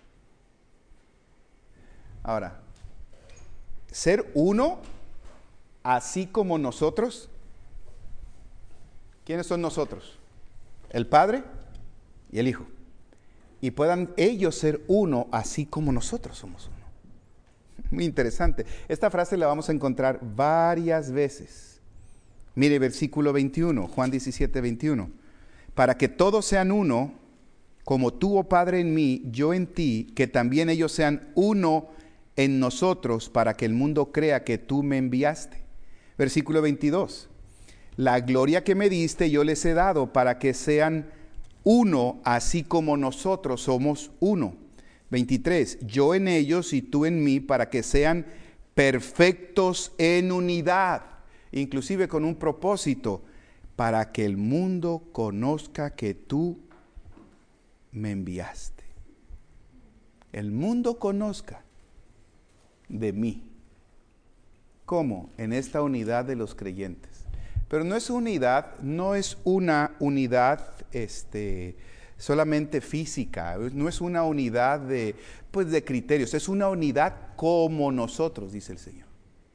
Ahora, ser uno, así como nosotros. ¿Quiénes son nosotros? El Padre y el Hijo. Y puedan ellos ser uno, así como nosotros somos uno. Muy interesante. Esta frase la vamos a encontrar varias veces. Mire versículo veintiuno, Juan diecisiete, veintiuno. Para que todos sean uno, como tú, oh Padre, en mí, yo en ti, que también ellos sean uno en nosotros, para que el mundo crea que tú me enviaste. Versículo veintidós. La gloria que me diste yo les he dado, para que sean uno, así como nosotros somos uno. veintitrés. Yo en ellos y tú en mí, para que sean perfectos en unidad, inclusive con un propósito, para que el mundo conozca que tú me enviaste. El mundo conozca de mí. ¿Cómo? En esta unidad de los creyentes. Pero no es unidad, no es una unidad este, solamente física, no es una unidad de, pues, de criterios, es una unidad como nosotros, dice el Señor.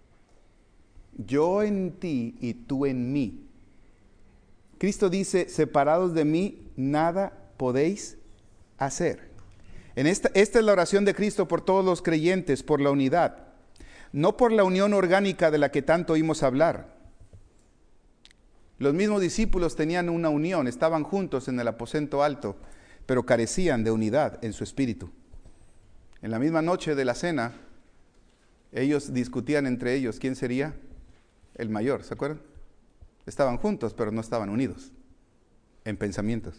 Yo en ti y tú en mí. Cristo dice, separados de mí, nada podéis hacer. En esta, esta es la oración de Cristo por todos los creyentes, por la unidad. No por la unión orgánica de la que tanto oímos hablar. Los mismos discípulos tenían una unión, estaban juntos en el aposento alto, pero carecían de unidad en su espíritu. En la misma noche de la cena, ellos discutían entre ellos quién sería el mayor, ¿se acuerdan? Estaban juntos, pero no estaban unidos en pensamientos.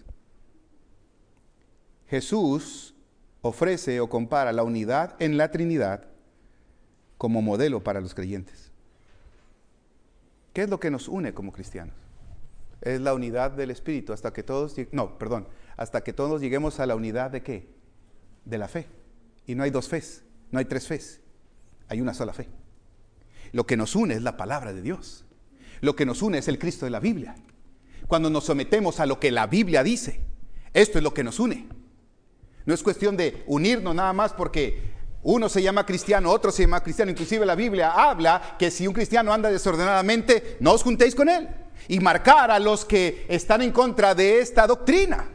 Jesús ofrece o compara la unidad en la Trinidad como modelo para los creyentes. ¿Qué es lo que nos une como cristianos? Es la unidad del Espíritu hasta que todos, no, perdón, hasta que todos lleguemos a la unidad de ¿qué? De la fe. Y no hay dos fes, no hay tres fes, hay una sola fe. Lo que nos une es la palabra de Dios. Lo que nos une es el Cristo de la Biblia. Cuando nos sometemos a lo que la Biblia dice, esto es lo que nos une. No es cuestión de unirnos nada más porque uno se llama cristiano, otro se llama cristiano. Inclusive la Biblia habla que si un cristiano anda desordenadamente, no os juntéis con él. Y marcar a los que están en contra de esta doctrina.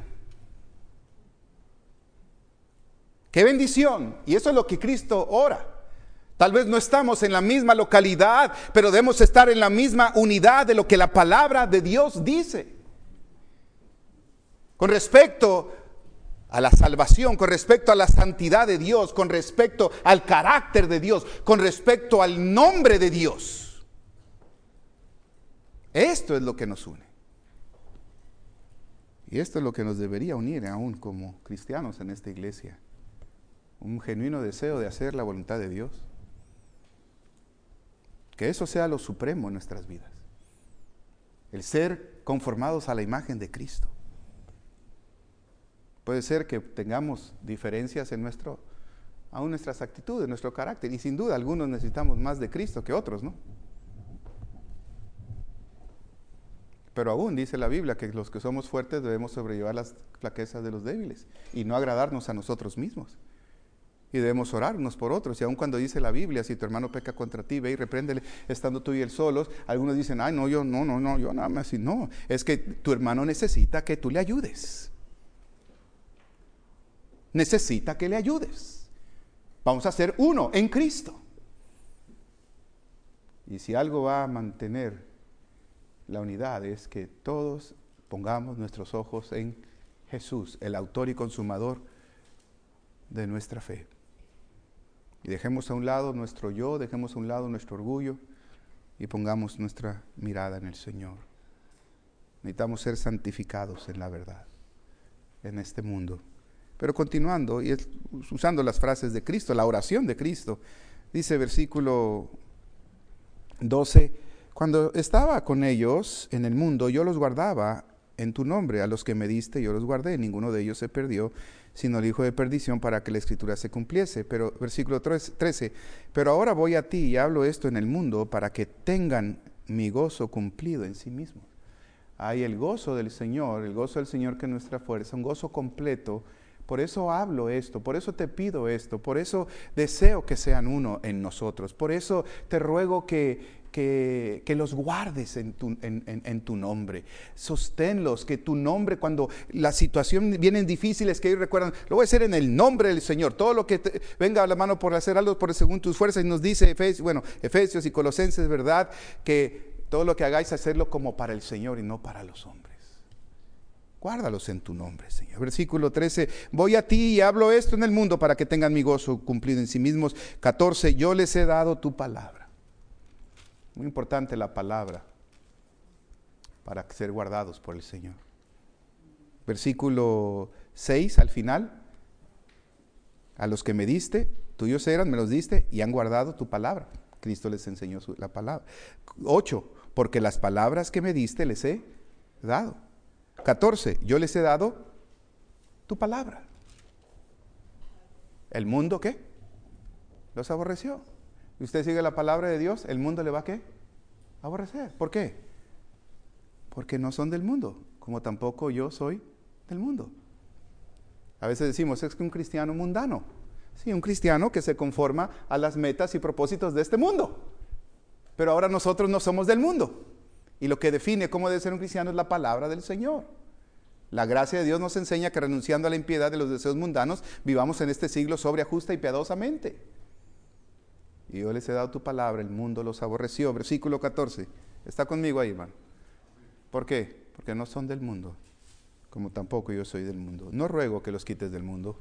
¡Qué bendición! Y eso es lo que Cristo ora. Tal vez no estamos en la misma localidad, pero debemos estar en la misma unidad de lo que la palabra de Dios dice. Con respecto a la salvación, con respecto a la santidad de Dios, con respecto al carácter de Dios, con respecto al nombre de Dios. Esto es lo que nos une. Y esto es lo que nos debería unir aún como cristianos en esta iglesia. Un genuino deseo de hacer la voluntad de Dios. Que eso sea lo supremo en nuestras vidas. El ser conformados a la imagen de Cristo. Puede ser que tengamos diferencias en nuestro, aún nuestras actitudes, nuestro carácter. Y sin duda algunos necesitamos más de Cristo que otros, ¿no? Pero aún dice la Biblia que los que somos fuertes debemos sobrellevar las flaquezas de los débiles y no agradarnos a nosotros mismos. Y debemos orar unos por otros. Y aun cuando dice la Biblia, si tu hermano peca contra ti, ve y repréndele estando tú y él solos. Algunos dicen, ay, no, yo no, no, no, yo nada más. Así. No, es que tu hermano necesita que tú le ayudes. Necesita que le ayudes. Vamos a ser uno en Cristo. Y si algo va a mantener la unidad es que todos pongamos nuestros ojos en Jesús, el autor y consumador de nuestra fe. Y dejemos a un lado nuestro yo, dejemos a un lado nuestro orgullo y pongamos nuestra mirada en el Señor. Necesitamos ser santificados en la verdad, en este mundo. Pero continuando, y es, usando las frases de Cristo, la oración de Cristo, dice versículo doce, cuando estaba con ellos en el mundo, yo los guardaba en tu nombre, a los que me diste yo los guardé, ninguno de ellos se perdió, sino el hijo de perdición, para que la escritura se cumpliese. Pero versículo trece, pero ahora voy a ti y hablo esto en el mundo, para que tengan mi gozo cumplido en sí mismos. Hay el gozo del Señor, el gozo del Señor que es nuestra fuerza, un gozo completo. Por eso hablo esto, por eso te pido esto, por eso deseo que sean uno en nosotros, por eso te ruego que Que, que los guardes en tu, en, en, en tu nombre, sosténlos, que tu nombre, cuando las situaciones vienen difíciles, que ellos recuerdan, lo voy a hacer en el nombre del Señor, todo lo que te, venga a la mano por hacer algo por según tus fuerzas. Y nos dice Efesios, bueno, Efesios y Colosenses, ¿verdad? Que todo lo que hagáis, hacerlo como para el Señor y no para los hombres. Guárdalos en tu nombre, Señor. Versículo trece, voy a ti y hablo esto en el mundo para que tengan mi gozo cumplido en sí mismos. catorce, yo les he dado tu palabra. Muy importante la palabra para ser guardados por el Señor. Versículo seis al final, a los que me diste, tuyos eran, me los diste y han guardado tu palabra. Cristo les enseñó su, la palabra. ocho, porque las palabras que me diste les he dado. catorce, yo les he dado tu palabra. ¿El mundo qué? Los aborreció. Y usted sigue la palabra de Dios, ¿el mundo le va a qué? Aborrecer. ¿Por qué? Porque no son del mundo, como tampoco yo soy del mundo. A veces decimos, es que un cristiano mundano. Sí, un cristiano que se conforma a las metas y propósitos de este mundo. Pero ahora nosotros no somos del mundo. Y lo que define cómo debe ser un cristiano es la palabra del Señor. La gracia de Dios nos enseña que renunciando a la impiedad de los deseos mundanos, vivamos en este siglo sobria, justa y piadosamente. Y yo les he dado tu palabra, el mundo los aborreció. Versículo catorce. Está conmigo ahí, hermano. ¿Por qué? Porque no son del mundo, como tampoco yo soy del mundo. No ruego que los quites del mundo.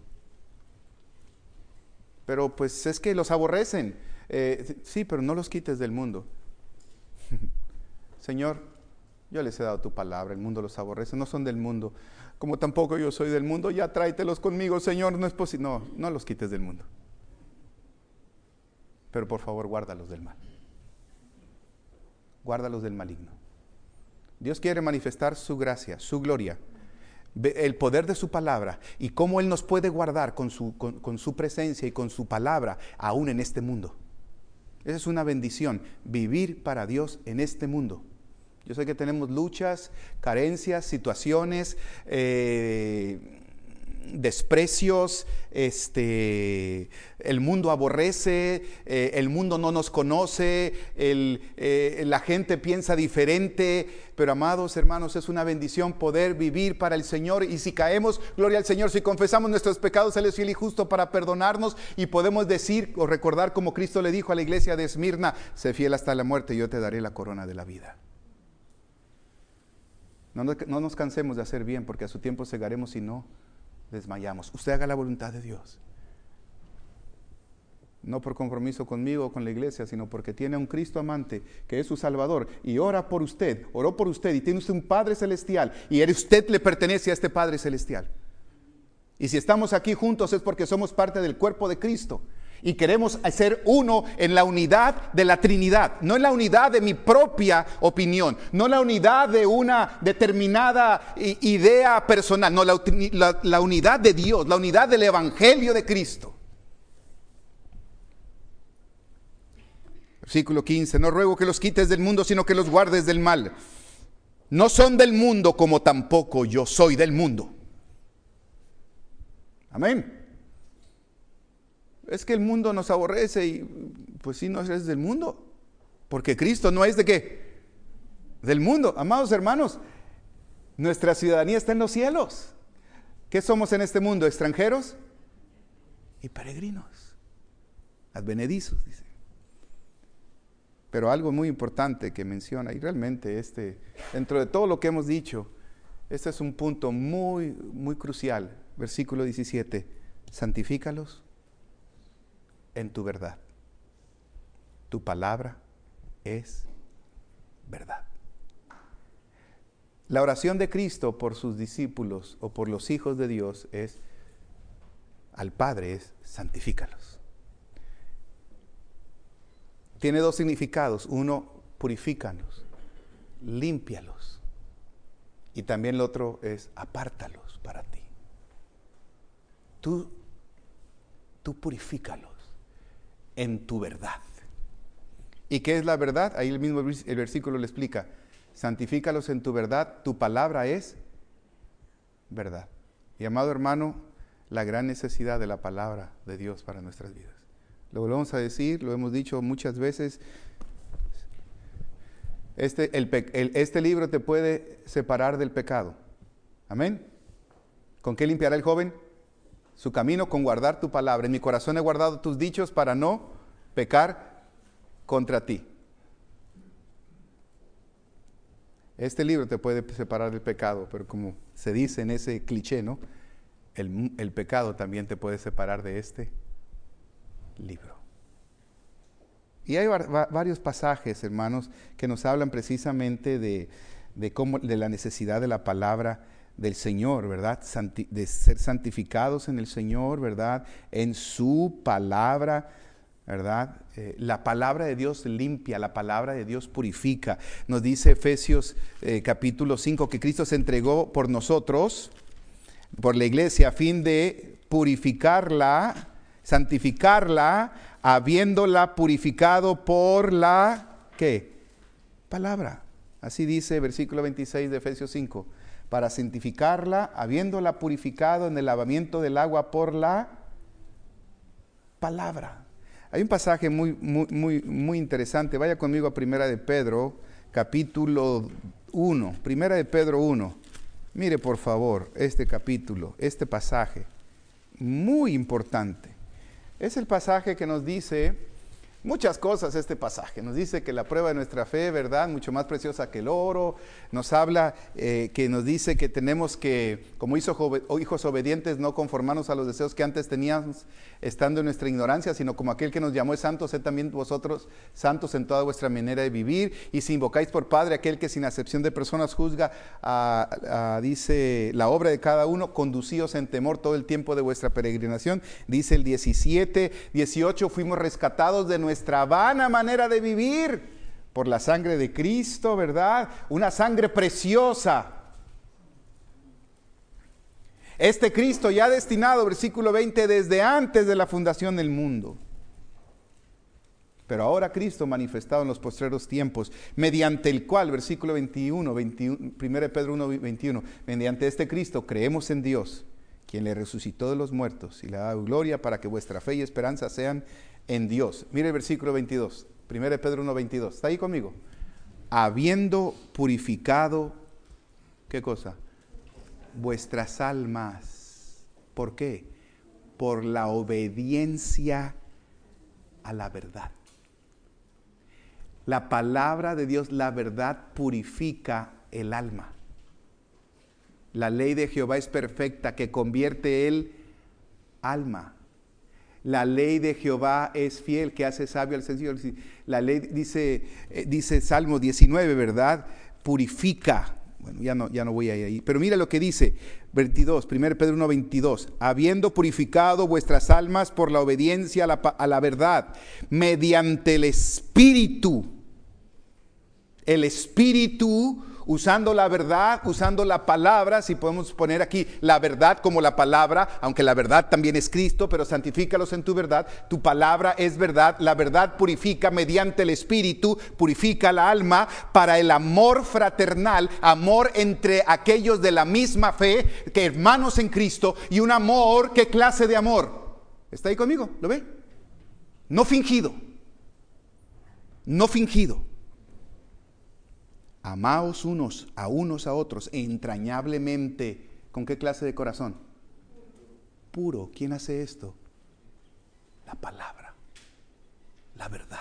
Pero pues es que los aborrecen. Eh, sí, pero no los quites del mundo. Señor, yo les he dado tu palabra, el mundo los aborrece, no son del mundo, como tampoco yo soy del mundo, ya tráetelos conmigo, Señor, no es posible. No, no los quites del mundo. Pero por favor, guárdalos del mal. Guárdalos del maligno. Dios quiere manifestar su gracia, su gloria, el poder de su palabra y cómo Él nos puede guardar con su, con, con su presencia y con su palabra aún en este mundo. Esa es una bendición, vivir para Dios en este mundo. Yo sé que tenemos luchas, carencias, situaciones, eh, desprecios, este, el mundo aborrece, eh, el mundo no nos conoce, el, eh, la gente piensa diferente, pero amados hermanos, es una bendición poder vivir para el Señor, y si caemos, gloria al Señor, si confesamos nuestros pecados, Él es fiel y justo para perdonarnos, y podemos decir o recordar como Cristo le dijo a la iglesia de Esmirna, sé fiel hasta la muerte y yo te daré la corona de la vida. No, no, no nos cansemos de hacer bien, porque a su tiempo segaremos y no desmayamos. Usted haga la voluntad de Dios. No por compromiso conmigo o con la iglesia, sino porque tiene a un Cristo amante que es su Salvador y ora por usted, oró por usted y tiene usted un Padre Celestial y usted le pertenece a este Padre Celestial. Y si estamos aquí juntos es porque somos parte del cuerpo de Cristo y queremos ser uno en la unidad de la Trinidad, no en la unidad de mi propia opinión, no en la unidad de una determinada idea personal, no, la, la, la unidad de Dios, la unidad del Evangelio de Cristo. Versículo quince, no ruego que los quites del mundo, sino que los guardes del mal. No son del mundo, como tampoco yo soy del mundo. Amén. Es que el mundo nos aborrece y pues sí, no es del mundo, porque Cristo no es de qué, del mundo. Amados hermanos, nuestra ciudadanía está en los cielos. ¿Qué somos en este mundo? Extranjeros y peregrinos, advenedizos, dice. Pero algo muy importante que menciona, y realmente este, dentro de todo lo que hemos dicho, este es un punto muy, muy crucial. Versículo diecisiete, santifícalos en tu verdad. Tu palabra es verdad. La oración de Cristo por sus discípulos o por los hijos de Dios es, al Padre es, santifícalos. Tiene dos significados. Uno, purifícalos, límpialos. Y también el otro es, apártalos para ti. Tú, tú purifícalos en tu verdad. ¿Y qué es la verdad? Ahí el mismo el versículo le explica. Santifícalos en tu verdad, tu palabra es verdad. Y amado hermano, la gran necesidad de la palabra de Dios para nuestras vidas. Lo volvemos a decir, lo hemos dicho muchas veces. Este, el, el, este libro te puede separar del pecado. Amén. ¿Con qué limpiará el joven? Su camino con guardar tu palabra. En mi corazón he guardado tus dichos para no pecar contra ti. Este libro te puede separar del pecado, pero como se dice en ese cliché, ¿no? El, el pecado también te puede separar de este libro. Y hay va, varios pasajes, hermanos, que nos hablan precisamente de, de, cómo, de la necesidad de la palabra del Señor, ¿verdad? Santi, de ser santificados en el Señor, ¿verdad? En su palabra, ¿verdad? Eh, la palabra de Dios limpia, la palabra de Dios purifica. Nos dice Efesios eh, capítulo cinco que Cristo se entregó por nosotros por la iglesia a fin de purificarla, santificarla, habiéndola purificado por la, ¿qué? Palabra. Así dice versículo veintiséis de Efesios cinco. Para santificarla, habiéndola purificado en el lavamiento del agua por la palabra. Hay un pasaje muy, muy, muy, muy interesante. Vaya conmigo a Primera de Pedro, capítulo uno. Primera de Pedro uno. Mire por favor este capítulo, este pasaje, muy importante. Es el pasaje que nos dice muchas cosas. Este pasaje nos dice que la prueba de nuestra fe, ¿verdad?, mucho más preciosa que el oro. Nos habla, eh, que nos dice que tenemos que, como hijos obedientes, no conformarnos a los deseos que antes teníamos, estando en nuestra ignorancia, sino como aquel que nos llamó es santo, sed también vosotros santos en toda vuestra manera de vivir. Y si invocáis por Padre aquel que sin acepción de personas juzga, a, a, dice, la obra de cada uno, conducíos en temor todo el tiempo de vuestra peregrinación. Dice el diecisiete, dieciocho, fuimos rescatados de nuestra vana manera de vivir por la sangre de Cristo, ¿verdad? Una sangre preciosa. Este Cristo ya destinado, versículo veinte, desde antes de la fundación del mundo. Pero ahora Cristo manifestado en los postreros tiempos, mediante el cual, versículo veintiuno, veintiuno, primera de Pedro uno, veintiuno, mediante este Cristo creemos en Dios, quien le resucitó de los muertos y le ha dado gloria para que vuestra fe y esperanza sean en Dios. Mire el versículo veintidós, primera de Pedro uno, veintidós. ¿Está ahí conmigo? Habiendo purificado, ¿qué cosa? Vuestras almas. ¿Por qué? Por la obediencia a la verdad. La palabra de Dios, la verdad, purifica el alma. La ley de Jehová es perfecta, que convierte el alma. La ley de Jehová es fiel, que hace sabio al sencillo. La ley, dice, dice Salmo diecinueve, ¿verdad? Purifica. Bueno, ya no, ya no voy a ir ahí. Pero mira lo que dice, veintidós, primera de Pedro uno, veintidós. Habiendo purificado vuestras almas por la obediencia a la, a la verdad, mediante el Espíritu. El Espíritu, usando la verdad, usando la palabra, si podemos poner aquí la verdad como la palabra, aunque la verdad también es Cristo, pero santifícalos en tu verdad. Tu palabra es verdad, la verdad purifica mediante el Espíritu, purifica la alma para el amor fraternal, amor entre aquellos de la misma fe, que hermanos en Cristo, y un amor, ¿qué clase de amor? ¿Está ahí conmigo? ¿Lo ve? No fingido, no fingido. Amaos unos a unos a otros entrañablemente. ¿Con qué clase de corazón? Puro. ¿Quién hace esto? La palabra, la verdad.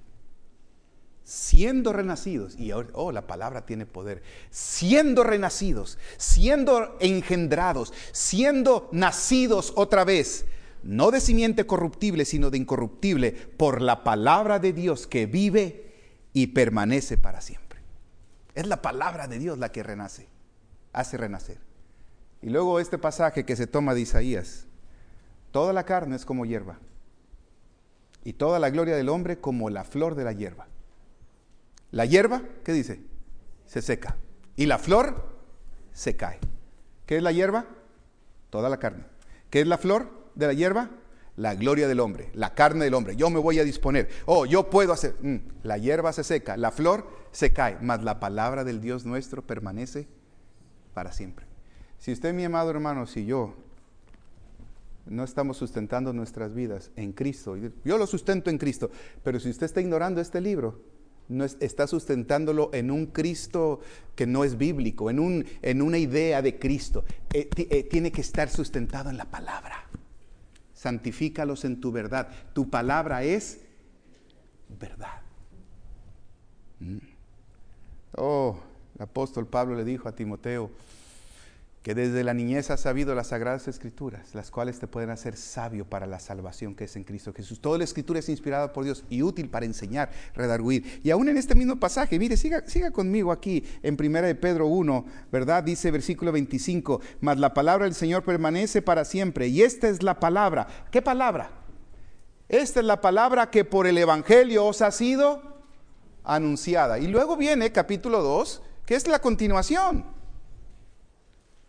Siendo renacidos, y ahora, oh, la palabra tiene poder. Siendo renacidos, siendo engendrados, siendo nacidos otra vez, no de simiente corruptible, sino de incorruptible, por la palabra de Dios que vive y permanece para siempre. Es la palabra de Dios la que renace, hace renacer. Y luego este pasaje que se toma de Isaías. Toda la carne es como hierba, y toda la gloria del hombre como la flor de la hierba. La hierba, ¿qué dice? Se seca. Y la flor se cae. ¿Qué es la hierba? Toda la carne. ¿Qué es la flor de la hierba? La gloria del hombre, la carne del hombre. Yo me voy a disponer. Oh, yo puedo hacer. Mm, la hierba se seca, la flor se cae, mas la palabra del Dios nuestro permanece para siempre. Si usted, mi amado hermano, si yo no estamos sustentando nuestras vidas en Cristo, yo lo sustento en Cristo, pero si usted está ignorando este libro, no es, está sustentándolo en un Cristo que no es bíblico, en, un, en una idea de Cristo. Eh, t- eh, tiene que estar sustentado en la palabra. Santifícalos en tu verdad. Tu palabra es verdad. Mm. Oh, el apóstol Pablo le dijo a Timoteo que desde la niñez has sabido las sagradas escrituras, las cuales te pueden hacer sabio para la salvación que es en Cristo Jesús. Toda la escritura es inspirada por Dios y útil para enseñar, redarguir. Y aún en este mismo pasaje, mire, siga, siga conmigo aquí en primera de Pedro uno, ¿verdad? Dice versículo veinticinco, mas la palabra del Señor permanece para siempre. Y esta es la palabra. ¿Qué palabra? Esta es la palabra que por el Evangelio os ha sido anunciada. Y luego viene capítulo dos, que es la continuación. ¿Qué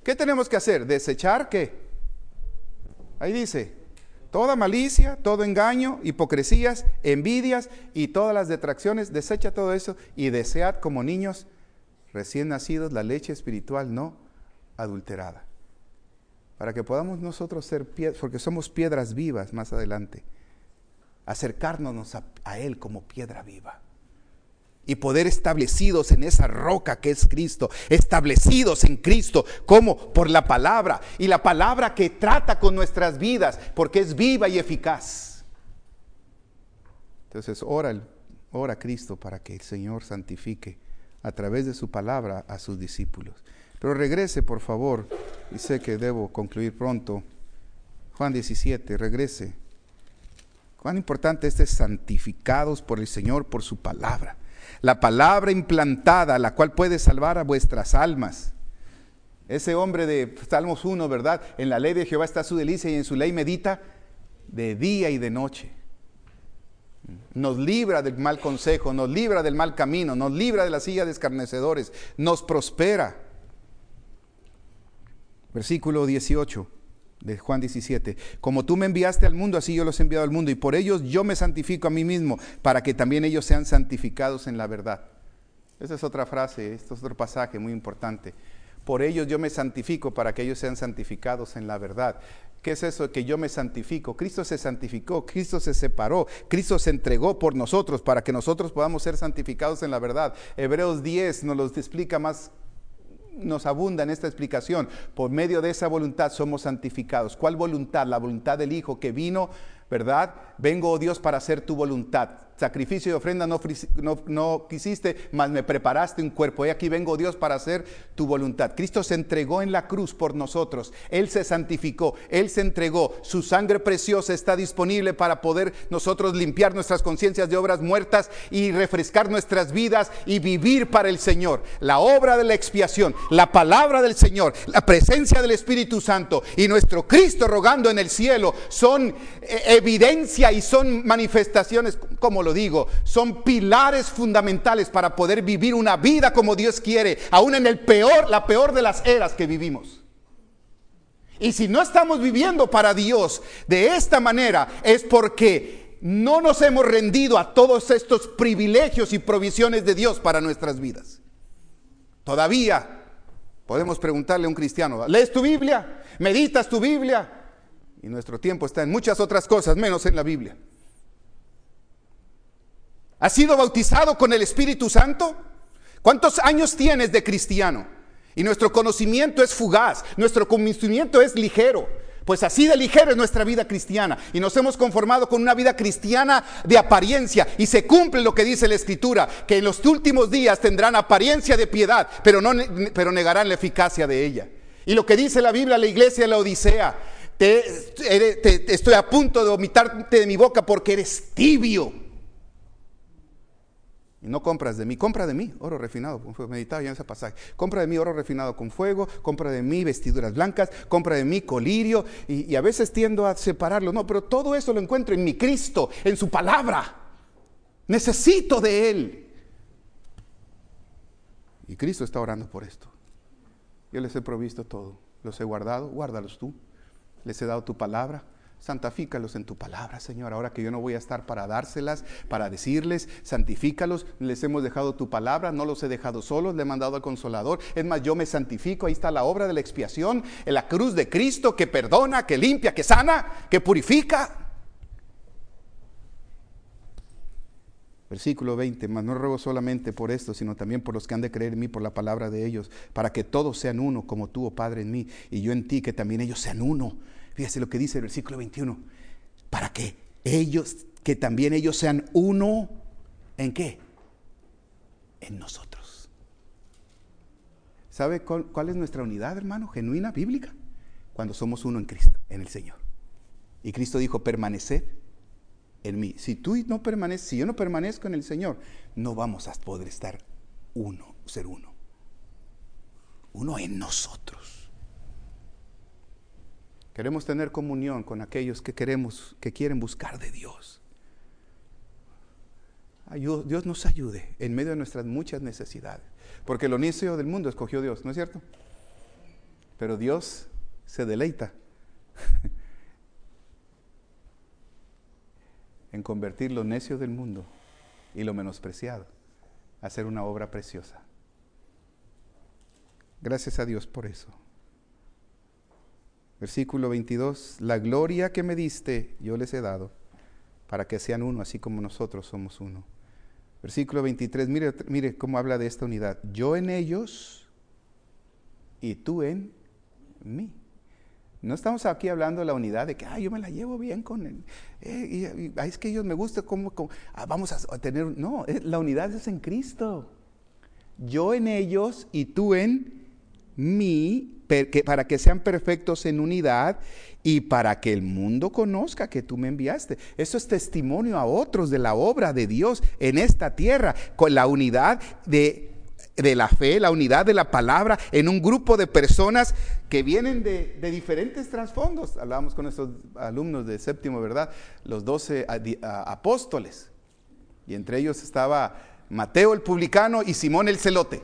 ¿Qué tenemos que hacer? ¿Desechar qué? Ahí dice, toda malicia, todo engaño, hipocresías, envidias y todas las detracciones. Desecha todo eso y desead como niños recién nacidos la leche espiritual no adulterada. Para que podamos nosotros ser piedras, porque somos piedras vivas más adelante, acercarnos a, a Él como piedra viva. Y poder establecidos en esa roca que es Cristo, establecidos en Cristo, ¿cómo? Por la palabra, y la palabra que trata con nuestras vidas, porque es viva y eficaz. Entonces ora, ora a Cristo para que el Señor santifique a través de su palabra a sus discípulos. Pero regrese, por favor, y sé que debo concluir pronto. Juan diecisiete, regrese. Cuán importante es santificados por el Señor, por su palabra. La palabra implantada, la cual puede salvar a vuestras almas. Ese hombre de Salmos uno, ¿verdad? En la ley de Jehová está su delicia y en su ley medita de día y de noche. Nos libra del mal consejo, nos libra del mal camino, nos libra de la silla de escarnecedores, nos prospera. Versículo dieciocho de Juan diecisiete. Como tú me enviaste al mundo, así yo los he enviado al mundo, y por ellos yo me santifico a mí mismo, para que también ellos sean santificados en la verdad. Esa es otra frase, este es otro pasaje muy importante. Por ellos yo me santifico, para que ellos sean santificados en la verdad. ¿Qué es eso de que yo me santifico? Cristo se santificó, Cristo se separó, Cristo se entregó por nosotros, para que nosotros podamos ser santificados en la verdad. Hebreos diez nos lo explica más, nos abunda en esta explicación. Por medio de esa voluntad somos santificados. ¿Cuál voluntad? La voluntad del Hijo que vino, ¿verdad? Vengo, oh Dios, para hacer tu voluntad. Sacrificio y ofrenda no, no, no quisiste, mas me preparaste un cuerpo. Y aquí vengo, oh Dios, para hacer tu voluntad. Cristo se entregó en la cruz por nosotros. Él se santificó, Él se entregó. Su sangre preciosa está disponible para poder nosotros limpiar nuestras conciencias de obras muertas y refrescar nuestras vidas y vivir para el Señor. La obra de la expiación, la palabra del Señor, la presencia del Espíritu Santo y nuestro Cristo rogando en el cielo son evidencia y son manifestaciones, como lo digo, son pilares fundamentales para poder vivir una vida como Dios quiere, aún en el peor, la peor de las eras que vivimos. Y si no estamos viviendo para Dios de esta manera, es porque no nos hemos rendido a todos estos privilegios y provisiones de Dios para nuestras vidas. Todavía podemos preguntarle a un cristiano, ¿lees tu Biblia? ¿Meditas tu Biblia? Y nuestro tiempo está en muchas otras cosas, menos en la Biblia. ¿Has sido bautizado con el Espíritu Santo? ¿Cuántos años tienes de cristiano? Y nuestro conocimiento es fugaz, nuestro conocimiento es ligero. Pues así de ligero es nuestra vida cristiana. Y nos hemos conformado con una vida cristiana de apariencia. Y se cumple lo que dice la Escritura, que en los últimos días tendrán apariencia de piedad, pero, no, pero negarán la eficacia de ella. Y lo que dice la Biblia a la iglesia de la Odisea, te, te, te, estoy a punto de vomitarte de mi boca porque eres tibio. Y no compras de mí, compra de mí oro refinado con fuego. Meditaba ya en ese pasaje. Compra de mí oro refinado con fuego, compra de mí vestiduras blancas, compra de mí colirio. Y, y a veces tiendo a separarlo. No, pero todo eso lo encuentro en mi Cristo, en su palabra. Necesito de Él. Y Cristo está orando por esto. Yo les he provisto todo. Los he guardado, guárdalos tú. Les he dado tu palabra. Santifícalos en tu palabra, Señor. Ahora que yo no voy a estar para dárselas, para decirles, santifícalos. Les hemos dejado tu palabra, no los he dejado solos, le he mandado al Consolador. Es más, yo me santifico. Ahí está la obra de la expiación, en la cruz de Cristo, que perdona, que limpia, que sana, que purifica. Versículo veinte, mas no ruego solamente por esto, sino también por los que han de creer en mí por la palabra de ellos, para que todos sean uno, como tú, oh Padre, en mí, y yo en ti, que también ellos sean uno. Fíjese lo que dice el versículo veintiuno, para que ellos, que también ellos sean uno, ¿en qué? En nosotros. ¿Sabe cuál, cuál es nuestra unidad, hermano? Genuina, bíblica. Cuando somos uno en Cristo, en el Señor. Y Cristo dijo, permaneced en mí. Si tú no permaneces, si yo no permanezco en el Señor, no vamos a poder estar uno, ser uno. Uno en nosotros. Queremos tener comunión con aquellos que queremos, que quieren buscar de Dios. Ayud, Dios nos ayude en medio de nuestras muchas necesidades. Porque lo necio del mundo escogió Dios, ¿no es cierto? Pero Dios se deleita en convertir lo necio del mundo y lo menospreciado a hacer una obra preciosa. Gracias a Dios por eso. Versículo veintidós, la gloria que me diste yo les he dado, para que sean uno, así como nosotros somos uno. Versículo veintitrés, mire, mire cómo habla de esta unidad. Yo en ellos y tú en mí. No estamos aquí hablando de la unidad de que ah, yo me la llevo bien con él. Eh, y, y, es que ellos me gusta cómo, cómo ah, vamos a tener. No, la unidad es en Cristo. Yo en ellos y tú en mí, para que sean perfectos en unidad y para que el mundo conozca que tú me enviaste. Eso es testimonio a otros de la obra de Dios en esta tierra, con la unidad de, de la fe, la unidad de la palabra, en un grupo de personas que vienen de, de diferentes trasfondos. Hablábamos con nuestros alumnos de séptimo, ¿verdad? Los doce apóstoles. Y entre ellos estaba Mateo el publicano y Simón el celote.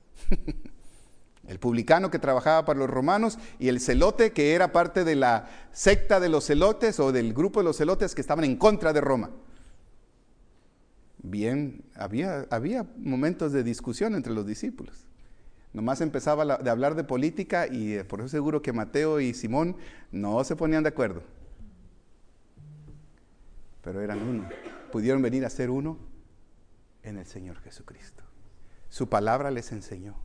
El publicano que trabajaba para los romanos y el celote que era parte de la secta de los celotes o del grupo de los celotes que estaban en contra de Roma. Bien, había, había momentos de discusión entre los discípulos. Nomás empezaba la, de hablar de política y eh, por eso seguro que Mateo y Simón no se ponían de acuerdo. Pero eran uno. Pudieron venir a ser uno en el Señor Jesucristo. Su palabra les enseñó.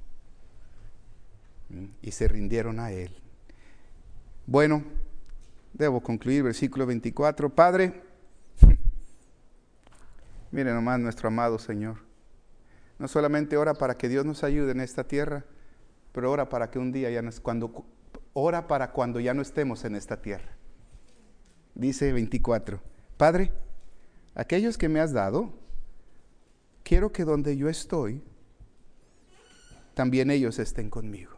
Y se rindieron a Él. Bueno, debo concluir, versículo veinticuatro. Padre, mire nomás nuestro amado Señor. No solamente ora para que Dios nos ayude en esta tierra, pero ora para que un día ya no es cuando ora para cuando ya no estemos en esta tierra. Dice veinticuatro. Padre, aquellos que me has dado, quiero que donde yo estoy, también ellos estén conmigo,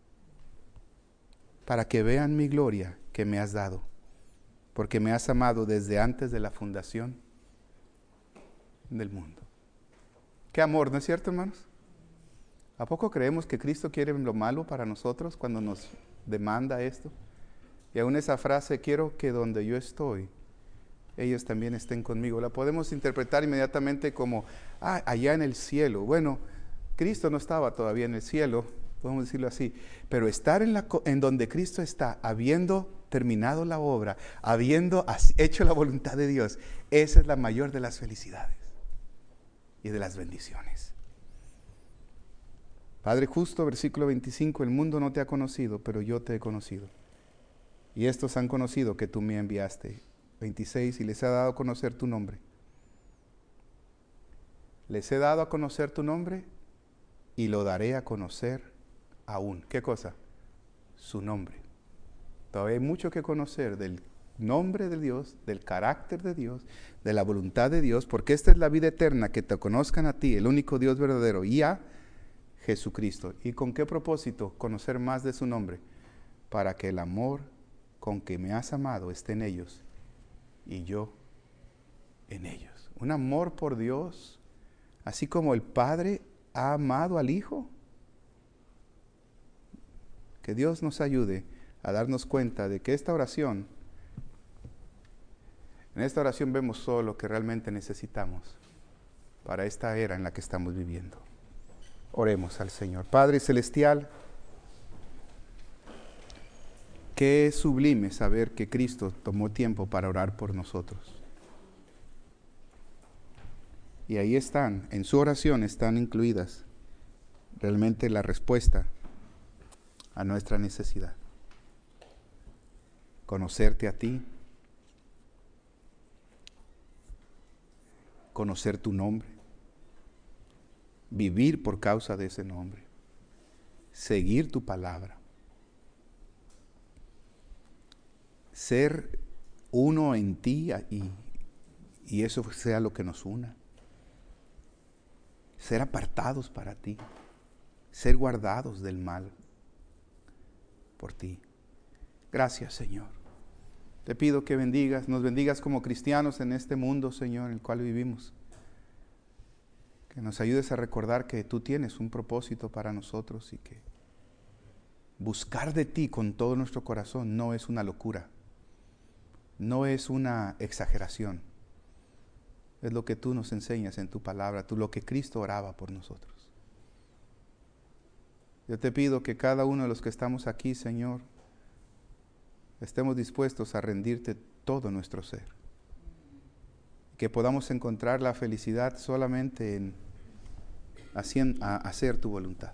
para que vean mi gloria que me has dado, porque me has amado desde antes de la fundación del mundo. Qué amor, ¿no es cierto, hermanos? ¿A poco creemos que Cristo quiere lo malo para nosotros cuando nos demanda esto? Y aún esa frase, quiero que donde yo estoy, ellos también estén conmigo, la podemos interpretar inmediatamente como, ah, allá en el cielo. Bueno, Cristo no estaba todavía en el cielo, podemos decirlo así, pero estar en, la, en donde Cristo está, habiendo terminado la obra, habiendo hecho la voluntad de Dios, esa es la mayor de las felicidades y de las bendiciones. Padre justo, versículo veinticinco, el mundo no te ha conocido, pero yo te he conocido. Y estos han conocido que tú me enviaste. veintiséis, y les he dado a conocer tu nombre. Les he dado a conocer tu nombre y lo daré a conocer aún. ¿Qué cosa? Su nombre. Todavía hay mucho que conocer del nombre de Dios, del carácter de Dios, de la voluntad de Dios, porque esta es la vida eterna, que te conozcan a ti, el único Dios verdadero, y a Jesucristo. ¿Y con qué propósito? Conocer más de su nombre, para que el amor con que me has amado esté en ellos y yo en ellos. Un amor por Dios, así como el Padre ha amado al Hijo. Que Dios nos ayude a darnos cuenta de que esta oración, en esta oración vemos todo lo que realmente necesitamos para esta era en la que estamos viviendo. Oremos al Señor. Padre Celestial, qué sublime saber que Cristo tomó tiempo para orar por nosotros. Y ahí están, en su oración están incluidas realmente la respuesta a nuestra necesidad. Conocerte a ti, conocer tu nombre, vivir por causa de ese nombre, seguir tu palabra, ser uno en ti y, y eso sea lo que nos una, ser apartados para ti, ser guardados del mal por ti. Gracias, Señor. Te pido que bendigas, nos bendigas como cristianos en este mundo, Señor, en el cual vivimos. Que nos ayudes a recordar que tú tienes un propósito para nosotros y que buscar de ti con todo nuestro corazón no es una locura, no es una exageración. Es lo que tú nos enseñas en tu palabra, tú lo que Cristo oraba por nosotros. Yo te pido que cada uno de los que estamos aquí, Señor, estemos dispuestos a rendirte todo nuestro ser. Que podamos encontrar la felicidad solamente en hacer tu voluntad.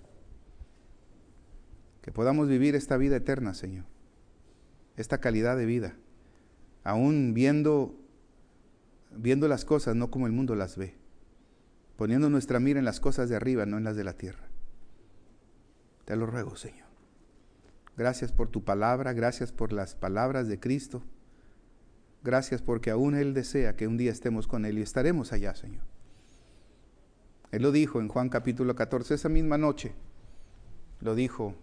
Que podamos vivir esta vida eterna, Señor. Esta calidad de vida. Aún viendo, viendo las cosas no como el mundo las ve. Poniendo nuestra mira en las cosas de arriba, no en las de la tierra. Te lo ruego, Señor. Gracias por tu palabra, gracias por las palabras de Cristo. Gracias porque aún Él desea que un día estemos con Él y estaremos allá, Señor. Él lo dijo en Juan capítulo catorce, esa misma noche. Lo dijo.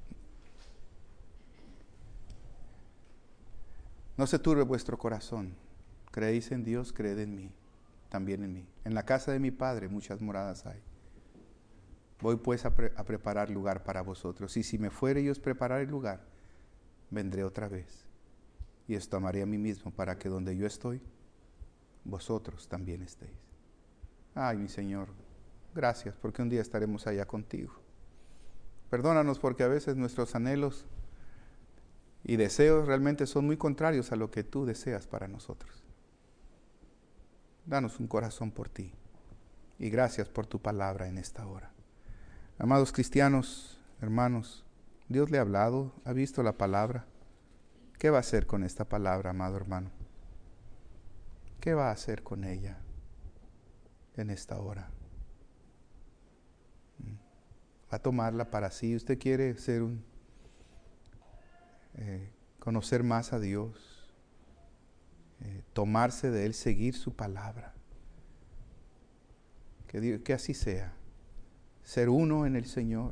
No se turbe vuestro corazón. Creéis en Dios, creed en mí, también en mí. En la casa de mi Padre muchas moradas hay. Voy pues a, pre- a preparar lugar para vosotros. Y si me fuere y os preparar el lugar, vendré otra vez. Y os tomaré a mí mismo para que donde yo estoy, vosotros también estéis. Ay, mi Señor, gracias porque un día estaremos allá contigo. Perdónanos porque a veces nuestros anhelos y deseos realmente son muy contrarios a lo que tú deseas para nosotros. Danos un corazón por ti. Y gracias por tu palabra en esta hora. Amados cristianos, hermanos, Dios le ha hablado, ha visto la palabra. ¿Qué va a hacer con esta palabra, amado hermano? ¿Qué va a hacer con ella en esta hora? ¿Va a tomarla para sí? ¿Usted quiere ser un, eh, conocer más a Dios? Eh, tomarse de Él, seguir su palabra. Que, Dios, que así sea. Ser uno en el Señor.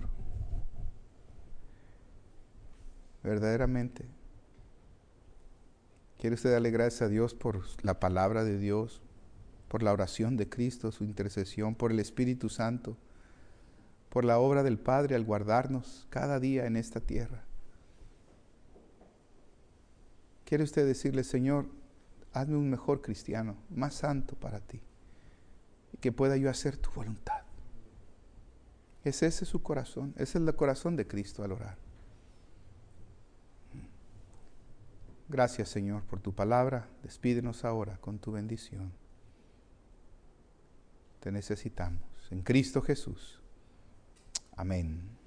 Verdaderamente. ¿Quiere usted darle gracias a Dios por la palabra de Dios, por la oración de Cristo, su intercesión, por el Espíritu Santo, por la obra del Padre al guardarnos cada día en esta tierra? ¿Quiere usted decirle, Señor, hazme un mejor cristiano, más santo para ti, y que pueda yo hacer tu voluntad? ¿Es ese su corazón? Ese es el corazón de Cristo al orar. Gracias, Señor, por tu palabra. Despídenos ahora con tu bendición. Te necesitamos. En Cristo Jesús. Amén.